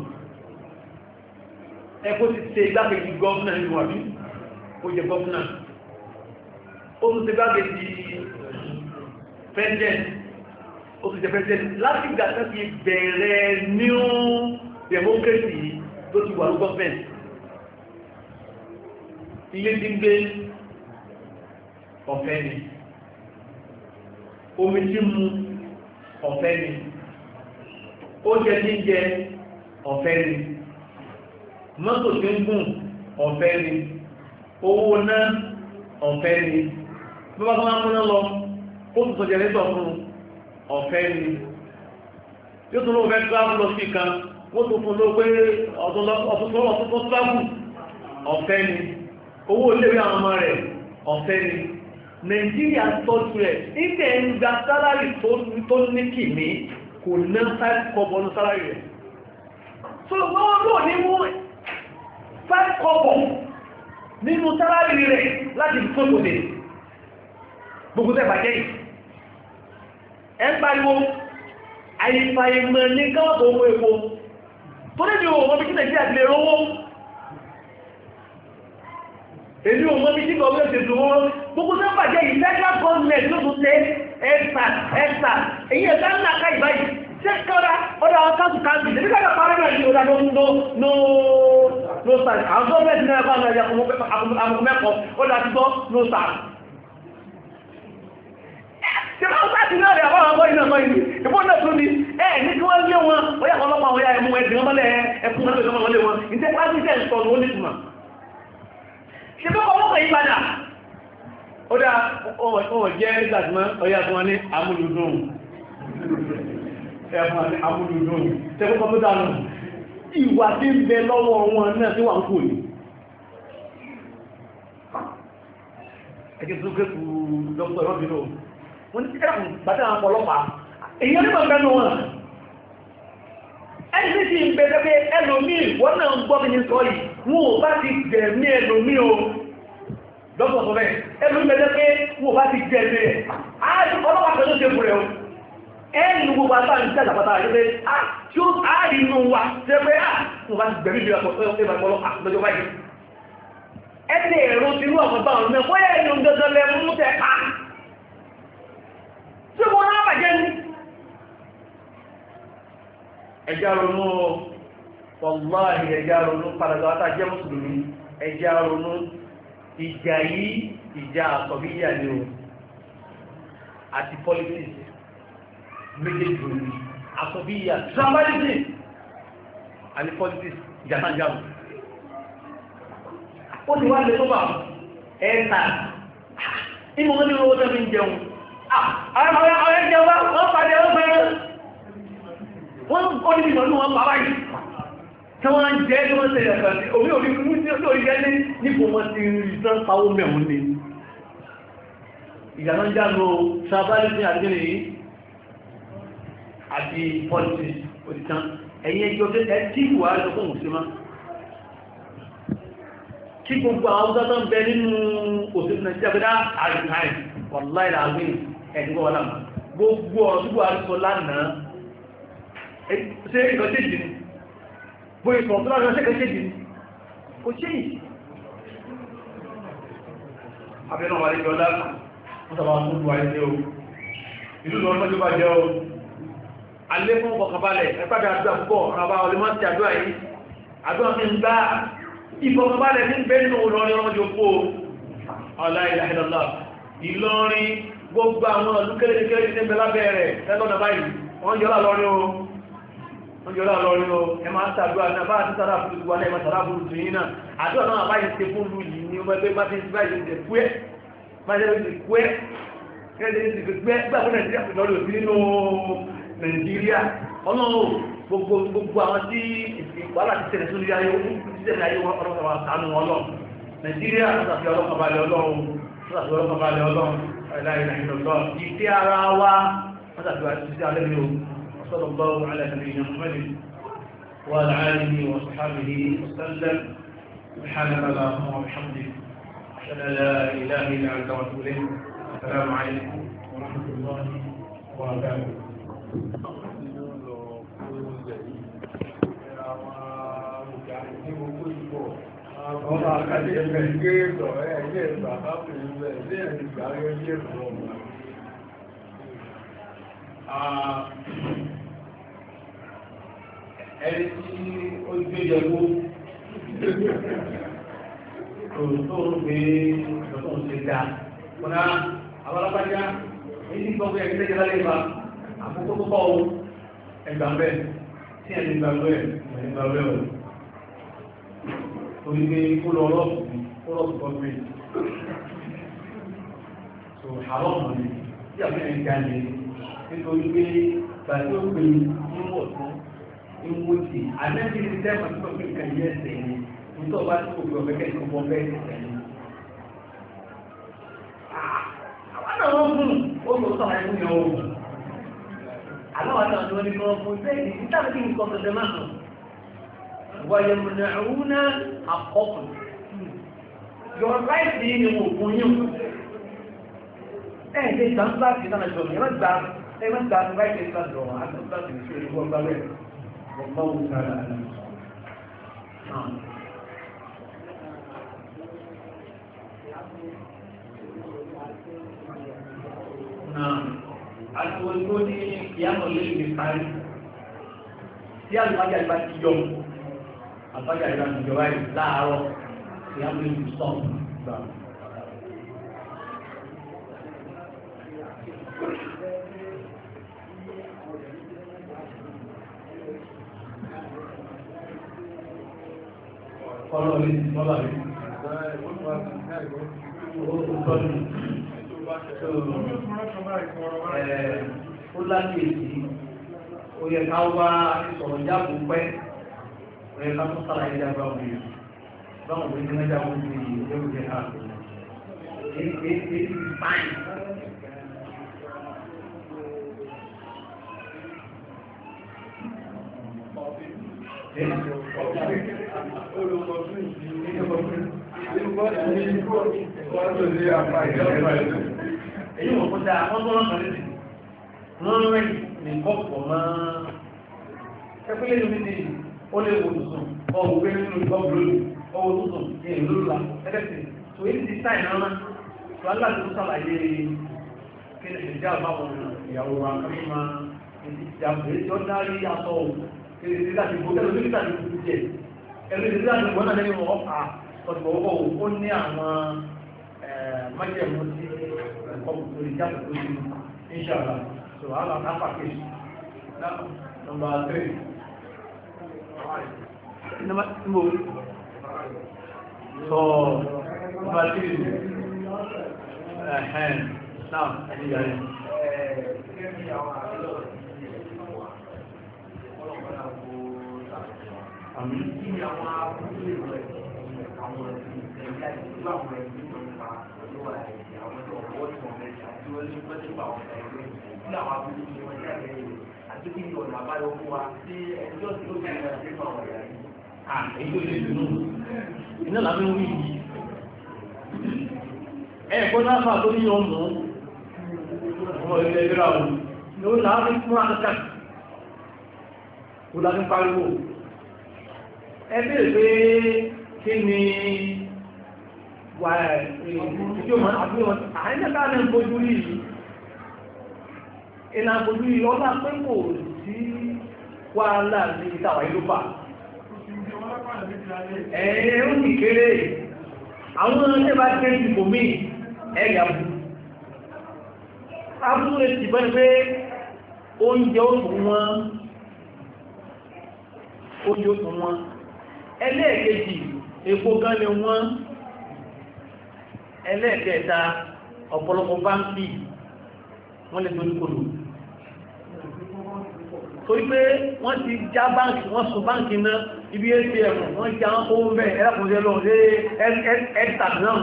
ẹkọ́ ti ṣe igbákejì gọ́ọ̀nà nínú àbí ó jẹ gọ́ọ̀nà ó tún ṣe igbákejì president ó tún jẹ president láti ìgbà tó ti bẹ̀rẹ̀ new democracy tó ti wà ní gọ́ọ̀mẹ̀ntì ilé tí ń gbé ọ̀fẹ́ ni omi tí mú ọ̀fẹ́ ni oúnjẹ tí ń jẹ ọ̀fẹ́ ni mọ́tò tí ń gùn ọ̀fẹ́ ni owó náà ọ̀fẹ́ ni bí wọ́n máa múná lọ ó tún sọjẹ́ lẹ́tọ̀ fún ọ̀fẹ́ ni yóò tún lóò fẹ́ tíráàbù lọ sí kan wọ́n tó fún ló pé ọ̀tún tó tíráàbù ọ̀fẹ́ ni owó iléèwé àwọn ọmọ rẹ̀ ọ̀fẹ́ ni Nàìjíríà tọ́jú rẹ̀ nígbẹ̀ ń gba sálárì tó ní kìíní kò ná five kọ́bọ̀ ní sálárì rẹ̀ so wọ́n lò ní mú five kọ́bọ̀ nínú sálárì rẹ̀ láti fi tókò dé gbogbo tẹ́ bàjẹ́ yìí ẹ ń pariwo àìfàìmọ̀ ní káwọ́ tó owó epo tó lè ní òun ọmọ bí kí Nàìjíríà ti lè rówó èyí o mọ́ bí tí kọ̀ wílẹ̀ ṣètò wọn gbogbo tó bàjẹ́ yìí federal government ló tún tẹ́ ẹ̀sà ẹ̀sà èyí ẹ̀sà ńlá ká ìbáyìí ṣe kọ́ra ọdá àwọn káàkù káàkù ìdẹ́bí káàkù parẹ́ náà ní ọdá ló ń ló ló sàrì àwọn gọ́ọ̀mẹ́ntì náà bá náà yàkùn mẹ́kọ̀ọ́ ọdá ti gbọ́ ló sàrì ṣe máa sáàtì náà rẹ̀ àbáwọn ọgbọ́ iná mọ́ ìlú ìbọn náà tún ní ẹ̀ ní kí wọ́n lé wọn ó yà kọ́ lọ́pàá wọn yà ẹmú ẹ̀dùn ọmọlẹ̀ ẹkùn mọ́lẹ̀ wọn ìtẹ́ pàṣíṣẹ́ ìsọ̀nù ó ní ìtumọ̀ ṣe tó kọwọ́ kọ̀ yí padà ó dá ọwọ̀ jẹ́ ìgbàtìmọ́ ọya fún wọn ní amúlùdùn ẹ̀fún àti amúlùdùn tẹ́kọ́ kọmọ́dá náà ìwà tí ń bẹ lọ́wọ́ wọn náà tí wà ń kò ní ẹgbẹ́ tó gẹ́kù dr robino wọ́n ní kíkẹ́ bàtẹ́ àwọn ọlọ́pàá èyí onímọ̀ mẹ́nu wọn ẹni tí ti ń bẹ̀rẹ̀ pé ẹlòmíì wọ́n náà ń gbọ́ mi ní sọ yìí wọ́n ò bá ti gbẹ̀mí ẹlòmíì o lọ́pọ̀ sọ bẹ́ẹ̀ ẹlòmíì bẹ̀rẹ̀ pé wọ́n ò bá ti gbẹ̀mí rẹ̀ ọlọ́pàá pẹ̀lú ṣe fún rẹ̀ o ẹni gbogbo àgbà ń tẹ́jà pátá rẹ̀ pé tí ó àárín inú wa ṣe pé wọ́n bá ti gbẹ̀mí rẹ̀ lọ́jọ́ báyìí ẹni èrò ti rú àwọn báwọn mẹ́ bóyá ẹni ohun dandan lẹ mú tẹ ká tí mo náà bàjẹ́ ní. ẹja ronú wàláhì ẹja ronú padà àtàjẹ́ mùsùlùmí ẹja ronú ìjà yìí ìjà àsọ̀bíyà ni o àti politics méjèèjì òní àsọ̀bíyà tribalism àti politics ìjà náà jáwọ́ ó ti wá lè tó bá ẹ̀ẹ́ta inú wọn ní owó tẹ́bí ń jẹun àwọn ẹ̀jẹ̀ wá wọ́n pàdé ọgbẹ̀rẹ̀ wọ́n kọ́ ní ìmọ̀ ní wọn pàwà yìí tí wọ́n ń jẹ́ tí wọ́n tẹ̀lẹ̀ pẹ̀lú orí orí orí gẹ́lẹ́ nípò wọn ti rí tán pàwó mẹ́wọ́n ni ìjànà ń jánu tribalism àdínlẹ̀ yìí àti politics òtítàn ẹ̀yìn ẹjọ́ tẹ́ tí ìwà ẹjọ́ fún òṣèlú kí gbogbo àwọn ọjọ́ tó ń bẹ nínú òṣèlú nàìjíríà pẹ́dá àríkàí wàláì láàrin ẹ̀dùgbọ́ wà láàmà gbogbo ọ̀rọ̀ tó buhari sọ lánàá ṣe ìkọ̀ṣẹ́jì ni bó ìkọ̀ tó láàrin ṣe ìkọ̀ṣẹ́jì ni kò ṣe yìí abẹ́nà wà lẹ́jọ́ láàmà wọ́n sábà fún buhari jẹ́ o ìlú lọ lọ́jọ́ bá jẹ́ o alẹ́ fún ọkọ̀kabalẹ̀ ẹgbàdà àdúrà púpọ̀ ọ̀rọ̀ àwọn olèmọ́sí àdúrà yìí àdúrà fi ń gbá ìfọ̀kànbalẹ̀ ní bẹ́ nínú Ìlọrin ọmọdé òpó ọ̀lá ìlàhìlọ́lá Ìlọrin gbogbo àwọn olúkẹ́lẹ́kẹ́lẹ́ ní ẹgbẹ̀lábẹ́ rẹ̀ lẹ́lọ́nà báyìí wọ́n yọ́lá lọ́rin o wọ́n yọ́lá lọ́rin o ẹ máa tàbí àná bá àti sára fún ìgbà náà ẹ máa sára fún ìtù yìí náà àdúrà náà báyìí ṣe fún lù yìí ní ọmọ ẹgbẹ́ máa ti ń báyìí ṣe pẹ́ máa ṣe ṣe pẹ́ kẹ́lẹ́ ṣe pẹ́ gbàgbọ́ Nàìjíríà pẹ̀lú ọdún sí nínú Nàìjíríà ọlọ́run gbogbo gbogbo àwọn tí ìpàlá ti tẹ̀lẹ̀ sórí ayé ìṣẹ́lẹ̀ ayé wọn ọlọ́pàá àtànù ọlọ́run Nàìjíríà látàfí ọlọ́pàá ọlọ́run látàfí ọlọ́pàá ọlọ́run ẹ̀láìláìlọ́lọ́ ìfẹ́ ara wa látàfí àti alẹ́bí o sallallahu ala nabiyyina Muhammadin wa ala alihi wa sahbihi wa sallam subhanaka allahumma wa bihamdika ashhadu an la ilaha illa anta wa atubu ilayk assalamu alaykum wa rahmatullahi wa barakatuh.
Ọmọ àkàtí ẹgbẹ̀ ìgbé ìgbọ̀ ẹgbẹ́ ìgbà bábù ìgbẹ̀ ilé ìgbà ayọ́ ilé ìgbọ̀ ọmọ. Ẹni tí ó gbé yẹ̀wó tó ń gbé ìjọ̀tọ̀ ń ṣe dáa. Kọ́nà abálápájá, èyí tí gbọ́gbé ẹgbẹ́ jẹ́ lálẹ́ ìbá, àkókò tó kọ́ ẹgbà bẹ́ẹ̀ tí ẹni gbà bẹ́ẹ̀ ẹni gbà bẹ́ẹ̀ o. Torí pé kó lọ ọlọ́pù kó lọ́pù gọ́gbé so àrọ́mù ní tí a fẹ́ ìgbà ní nítorí pé gbàtí ó pè níwọ̀ tán níwọ̀ tí àmẹ́sí ti tẹ́mà tí ó pè nǹkan yẹ́ ẹ̀sẹ̀ ni nítorí bá tí kò fi ọ̀fẹ́ kẹ́kẹ́ ọmọ bẹ́ẹ̀ ẹ̀sẹ̀ ni àwọn náà wọ́n fún ó sọ sọ àwọn ẹ̀kún yẹn ó àlọ́wọ́ àtàwọn ni wọ́n ní kọ́ fún bẹ́ẹ̀ ní títàbí kí nǹkan tẹ̀tẹ̀ máa hàn ويمنعون حقكم your right ni ni mo fún yín eh de tan bá ti tan jo ni ma gba e ma gba right ni tan jo a tan bá ti ṣe ni wọ́n gba be wallahu ta'ala na àtò tó ní yamo le ni kai tí alùpàá bá ti yọ àbájá ìlànà ìjọba yìí láàárọ̀ tí a lè fi sọ́ọ̀n gbà. Kọ́lọ́ ní ìmọ́lá rí. Ó láti èsì, ó yẹ ká wá sọ̀rọ̀ jáàbù pẹ́. Oleh kamu salah yang jawab ni, bang boleh dengan jawab ni, dia boleh hal. Ini ini ini fine. Ini mau pada apa tu orang kali ni? Orang ni kau koma, siapa yang lebih ó lè wò sùn ọ̀wọ̀ gbé nínú ìgbọ́gbùrú ọwọ́ tuntun ní ìlú lula ẹ̀ẹ́dẹ́sì tó yé ti sáì náà náà tó aláàbò tó sàlàyé kí ni ìjà àbáwọn ìyàwó wa kí máa ìjàmbá tí ó dárí aṣọ kí ni láti bó tẹ́lẹ̀ tó láti bó jẹ ẹ̀rọ ìdílé láti bó náà lẹ́yìn wọn ọ̀pá ọ̀dùnkọ̀ ó ní àwọn májèmú sí ẹ̀kọ́ tó lè jáde tó ṣe inṣàlá so àwọn àkápà kejì nọ́mbà three nọ́mbà so nọ́mbà three ẹ̀hẹ́n náà ẹ̀yìn yàrá àmì kí ni àwọn abúlé rẹ̀ àwọn ìgbẹ̀yà ìgbà àwọn ẹgbẹ́ tó ń pa olówó àìsí àwọn ọ̀pọ̀ tí wọ́n mẹ́ta tí wọ́n ní pẹ́ nípa àwọn ẹgbẹ́ tí àwọn abúlé tí wọ́n jáde rẹ̀ àti kí ni ọ̀nà àbáyọ fún wa sí ẹjọ́ tí ó ti rẹ̀ nínú àwọn ẹ̀yà yìí. à èyí tó lè dùnú iná làbí ń wí yìí ẹ̀ kó náà fà tó níyàn mú ọmọ ilẹ̀ ìgbéra òun ni ó láàrín fún àkàkà kó láti pariwo ẹgbẹ́ pé kí ni wà ìjọmọ̀ àbúrò àìjẹ́ká ní ìbojú rí ìlà ìbojú rí ọlá pé kò sí wàhálà ní ìtàwà ìlúpà ẹ̀ẹ́ ó sì kéré àwọn ẹgbẹ́ bá jẹ́ ìbò mí ẹ̀yà bú abúrò ti bẹ́ pé oúnjẹ ó tún wọn oúnjẹ ó tún wọn ẹlẹ́ẹ̀kejì epo gan ni wọ́n ẹlẹ́ẹ̀kẹta ọ̀pọ̀lọpọ̀ báńkì wọ́n lè torí kodò torí pé wọ́n ti já báńkì wọ́n sùn báńkì náà ibi atm wọ́n já wọ́n kó mẹ́ ẹ̀rẹ́kùnrin lọ sí ẹ̀ẹ́ta náà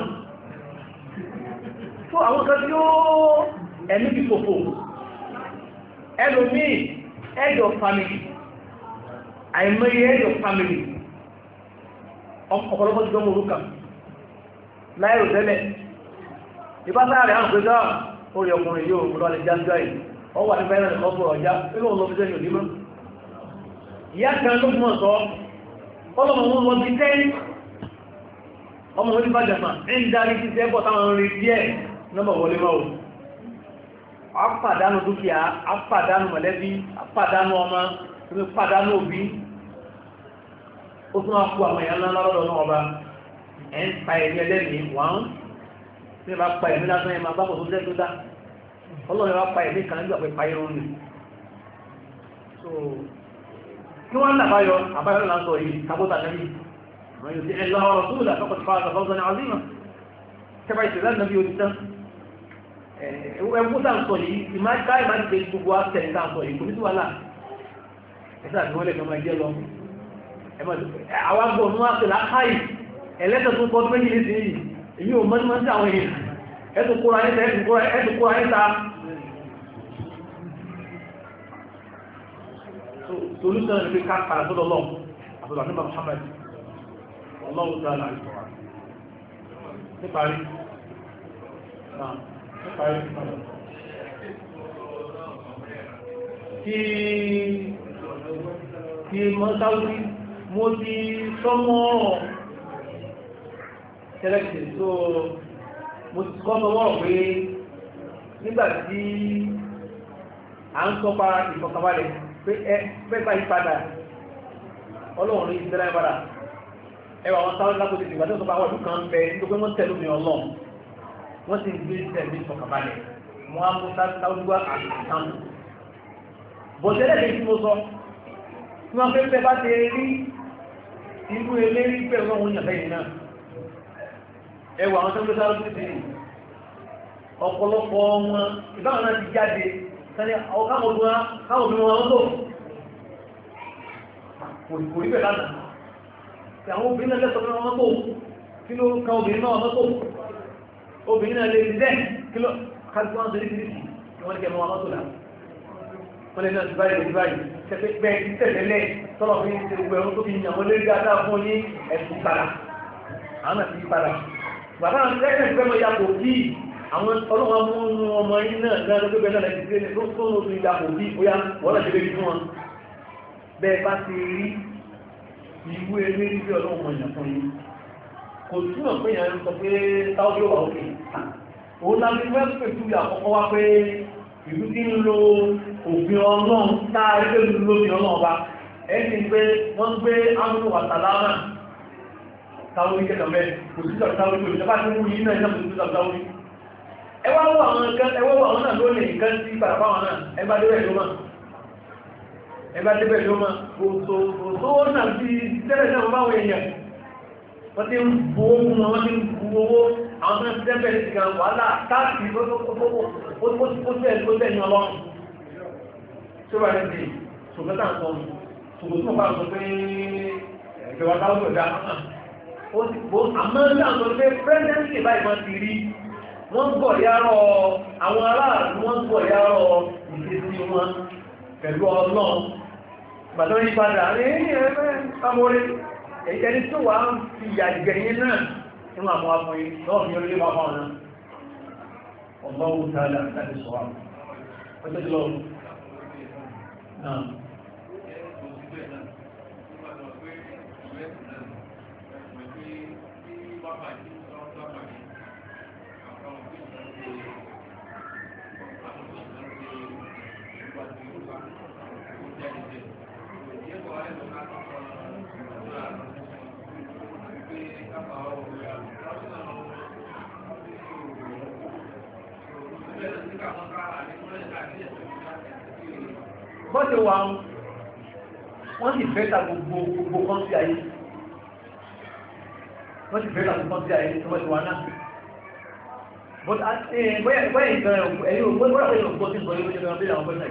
tó àwọn kan tí ó ẹ̀mí ti fòfò ẹlòmíì head of family àìmọye head of family ọ̀pọ̀lọpọ̀ ti gbọ́mọ̀ orúkà láìrò tẹ́lẹ̀ ìbásáàrì àwọn òpéjọ́ orí ọkùnrin yóò múlọ lè jájọ́ yìí ọ wà ní fẹ́rẹ̀ ọ̀pọ̀ ọ̀já inú ọ̀nà ọ̀fíjẹ́ yóò dímọ́ ìyá kan ló mọ̀ sọ ọlọ́mọ wọn wọ́n bí tẹ́ ọmọ orí bàjẹ̀mà ń darí ti tẹ́ bọ̀ táwọn rí díẹ̀ nọ́mọ̀ wọlé mọ́ apàdánù dúkìá apàdánù mọ̀lẹ́bí apàdánù ọmọ apàdánù òbí ó tún wá kú àwọn èèyàn ńlá lọ́dọ̀ náà ọba ẹ̀ ń pa ẹ̀mí ẹlẹ́mìí wọ́n tí wọ́n bá pa ẹ̀mí lásán ẹ̀ máa bá kò tó jẹ́ tó dá ọlọ́run wá pa ẹ̀mí kan nígbà pé pa irun nì so kí wọ́n ń là báyọ àbáyọ là ń sọ yìí kábọ́tà náà yìí àwọn yóò ti ẹ̀ lọ ọ̀rọ̀ tó là fọ́kọ̀ tó fà àgbà ní àzímà kẹfà ìṣẹ̀lẹ̀ náà bí ojú tán ẹ̀wọ́n tá ń sọ yìí ìmáká ìmájúgbé gbogbo àtẹ̀ tá ń sọ yìí kò ní sí wàhálà ẹ̀sà àti wọ́n lè kọ́ máa jẹ́ lọ àwọn agbọ̀n ní wọ́n pẹ̀lá káì ẹlẹ́tọ̀ tó kọ́ méjì ní sí èyí ò mọ́ ní mọ́ sí àwọn èèyàn ẹ̀tù kóra ní ẹ̀tù kóra ní ta solution ní pé ká kàrà tó lọ́lọ́ àtọ́lá nípa Muhammad ọlọ́run tó àlà níparí níparí kí kí mọ́ sáwọ́dí mo ti sọ́mọ́ tẹ́lẹ̀kì tó mo ti kọ́ sọ́mọ́ pé nígbàtí a ń sọ́pa ìfọ̀kànbalẹ̀ pé ẹ pẹ́pà ìpadà ọlọ́run ní ìsẹ́lẹ̀ ìpadà ẹwà wọn sáwọ́dí lápò tètè ìgbà tó sọ́pa àwọn ọdún kan bẹ nítorí wọ́n tẹ̀lú mi ọlọ́run wọ́n sì ń gbé tẹ̀lé ìfọ̀kànbalẹ̀ wọ́n á mú sáwọ́dí wá àti ìtàn bọ̀tẹ́lẹ̀ tí mo sọ tí wọ́n fẹ́ bá ti rí irú eléri pẹ̀lú ọmọ òyìnbá yìí náà ẹwà àwọn tó ń gbé sáré sí sí ọ̀pọ̀lọpọ̀ wọn ìbáwọn náà ti jáde sani káwọn obìnrin wọn tó kò rí bẹ̀rẹ̀ lánàá tí àwọn obìnrin náà lẹ́sọ̀ fún wọn tó kí ló ká obìnrin náà wọn tó obìnrin náà lè rí bẹ́ẹ̀ kí ló kájú wọn tó rí kìrìsì kí wọ́n ní kẹ́ mọ́ wọn tó là wọ́n lè náà ti báyìí ti báyìí ṣẹ́fẹ́ pẹ́ ìtẹ̀lẹ́lẹ́ tọ́lọ̀ fi ń ṣe gbogbo ẹ̀rọ tó fi yàn wọ́n lé dáadáa fún ní ẹ̀sùn padà àwọn àti padà bàbá àwọn ẹgbẹ́ ìgbẹ́ mọ̀ yàgò kí àwọn ọlọ́wọ́ mú ọmọ yìí náà náà lọ́gbẹ́ bẹ́ẹ̀ náà lẹ́ti gbé tó tó ló fi yàgò kí ó yá wọ́n náà ṣe lè fún wọn bẹ́ẹ̀ bá ti rí ìwé eré bí ọlọ́wọ́ mọ̀ yàn fún yín
kò túnmọ̀ pé yẹn sọ pé sáwọ́dí ó wà òkè òun láti fẹ́ pẹ̀lú àkọ́kọ́ wá pé ìlú tí ń lo òfin ọlọ́run táàrí pé lórí lófin ọlọ́run bá ẹni pé wọ́n gbé ámúlò wà sàlámà sáwọ́dí kẹta mẹ́ kò sí sọ̀rọ̀ sáwọ́dí kò ìjọba tí wọ́n yí náà ìjọba tó sọ̀rọ̀ sáwọ́dí ẹwà wọ àwọn nǹkan ẹwà wọ àwọn náà lónìí nǹkan sí padà wọn náà ẹgbà débẹ̀ ló mọ̀ ẹgbà débẹ̀ ló mọ̀ kò tó náà ti tẹ́lẹ̀ náà báwọn èèyàn wọ́n ti ń bu owó fún wọn wọ́n ti ń bu owó àwọn tó ń ti tẹ́lẹ̀ ti gan wàhálà káàkiri ó tẹ́ ó tẹ́ ní ọlọ́run tó bá rẹ̀ sí ṣùgbọ́n tá à ń sọ ṣùgbọ́n tó bá ń sọ pé ìjọba táwọn tó dá ó ti bó àmọ́ tá à ń sọ pé pẹ́sidẹ́ntì báyìí wọ́n ti rí wọ́n gbọ̀ yárọ̀ àwọn aráàlú wọ́n gbọ̀ yárọ̀ ìṣesí wọn pẹ̀lú ọlọ́run gbàtọ́ yí padà ní ẹgbẹ́ sáwọ́rí ẹni tó wà ń fi ìyà jẹ̀yìn náà nínú àwọn afọ́yí náà fi orílẹ̀ máa fáwọn náà ọgbọ́n tààdà láti sọ àwọn ọjọ́ jùlọ náà bọ́sẹ̀ wà wọ́n sì fẹ́ ta gbogbo gbogbo kan sí ayé wọ́n sì fẹ́ ta gbogbo kan sí ayé tó wọ́n ti wà náà but bóyá ìgbẹ̀rẹ̀ ẹ̀yìn ògbóyà pẹ̀lú ògbó tí gbọ́lé wọ́n jẹ́ bí àwọn pẹ́sẹ̀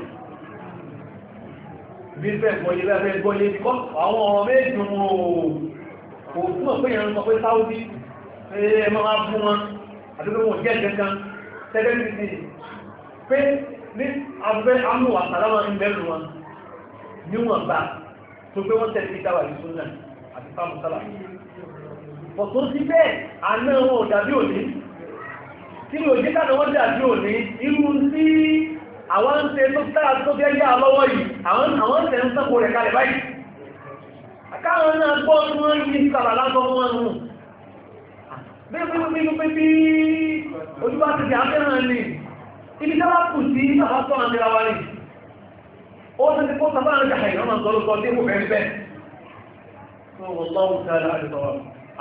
bí fẹ́ gbọ́lé bẹ́ẹ̀ gbọ́lé bí kọ́ àwọn ọ̀rọ̀ méjì mú kò túnmọ̀ pé ìrìn sọ pé sáúdí ẹ máa bú wọn àdúgbò wọn jẹ́ ẹ̀kẹ́kan tẹ́lẹ̀ pé ní abẹ́ amúwà sàlámà ń bẹ̀rù wọn níwọ̀n bá tó pé wọ́n tẹ̀lé ìdáwà ìsúnnà àti fáàmù sálà pọ̀tọ́ sí bẹ́ẹ̀ àná wọn ò dàbí òní tí ní òjí tàbí wọ́n dàbí òní irú sí àwọn ń tẹ́ tó táà tó fẹ́ yá lọ́wọ́ yìí àwọn tẹ̀ ń sọ́kò rẹ̀ kalẹ̀ báyìí àkáwọn náà gbọ́ tí wọ́n yí sàlà lásán wọn nù bí ojúbá ti di àfẹ́ràn ní ibi tẹ́wà kù sí àbá sọ́nà ní rawa ní ó ti ti kó sábà ní jàkà ìrọ́nà sọ́lọ́sọ́ tí kò fẹ́ bẹ́ẹ̀ tó wọ́n lọ́wọ́ tẹ́lá àdìsọ́wọ́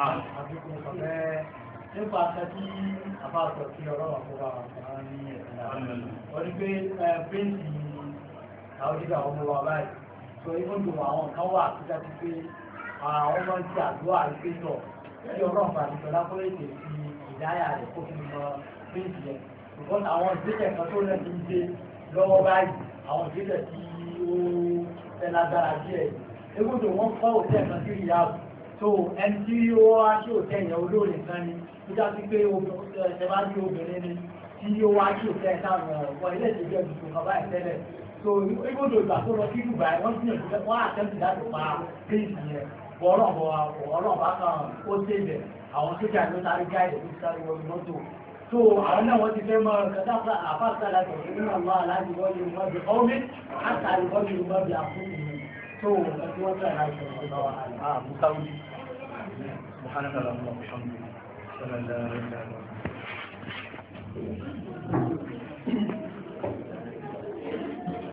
nípa akẹ́kí àbáṣọ tí ọlọ́wọ́ àkóbá àwọn ní ẹ̀sìnlá wọ́n ní pé pẹ́ntì àwọn jíjà ọmọ wa báyìí so ìfúndùn àwọn kan wà tó jáde pé àwọn ọmọ ti àdúrà ìpéjọ tí ọlọ́wọ́ àdìsọ́ lápọ́lẹ́tẹ̀ fi ìdáyà rẹ̀ kó fi mọ pẹ́ntì yẹn ṣùgbọ́n àwọn ìgbésẹ̀ kan tó lẹ́nu ń dé lọ́wọ́ báyìí àwọn ìgbésẹ̀ tí ó fẹ́ lágbára díẹ̀ egbòdò wọn kọ́ òtẹ́ kan sí ìyáàbù so ẹni tí ó wá sí òtẹ́ ìyẹn olóòrè kan ni tó já sí pé ẹ̀ṣẹ̀bá ní obìnrin ni tí ó wá sí òtẹ́ táwọn ọ̀pọ̀ ilé ìṣèjọ́ tuntun kan báyìí tẹ́lẹ̀ so egbòdò ìgbà tó lọ sí Dubai wọ́n sì yànjú wọ́n àtẹ́ǹtì láti pa kéèkì yẹn ọlọ́run bá kan ó ṣèbẹ̀ àwọn sójà ló sáré gáìdì tó sáré wọlé mọ́tò so àwọn náà wọ́n ti fẹ́ mọ́ kẹta àfáàkà láti ọ̀rọ̀ nínú àwọn aláàjì wọ́n lè mọ́ bí ọ́mí àtàrí wọ́n lè mọ́ bí àfúnni so ẹ̀kí wọ́n fẹ́ láti ọ̀rọ̀ bá wà á mùsáwí
سبحانك اللهم وبحمدك اشهد ان لا اله الا انت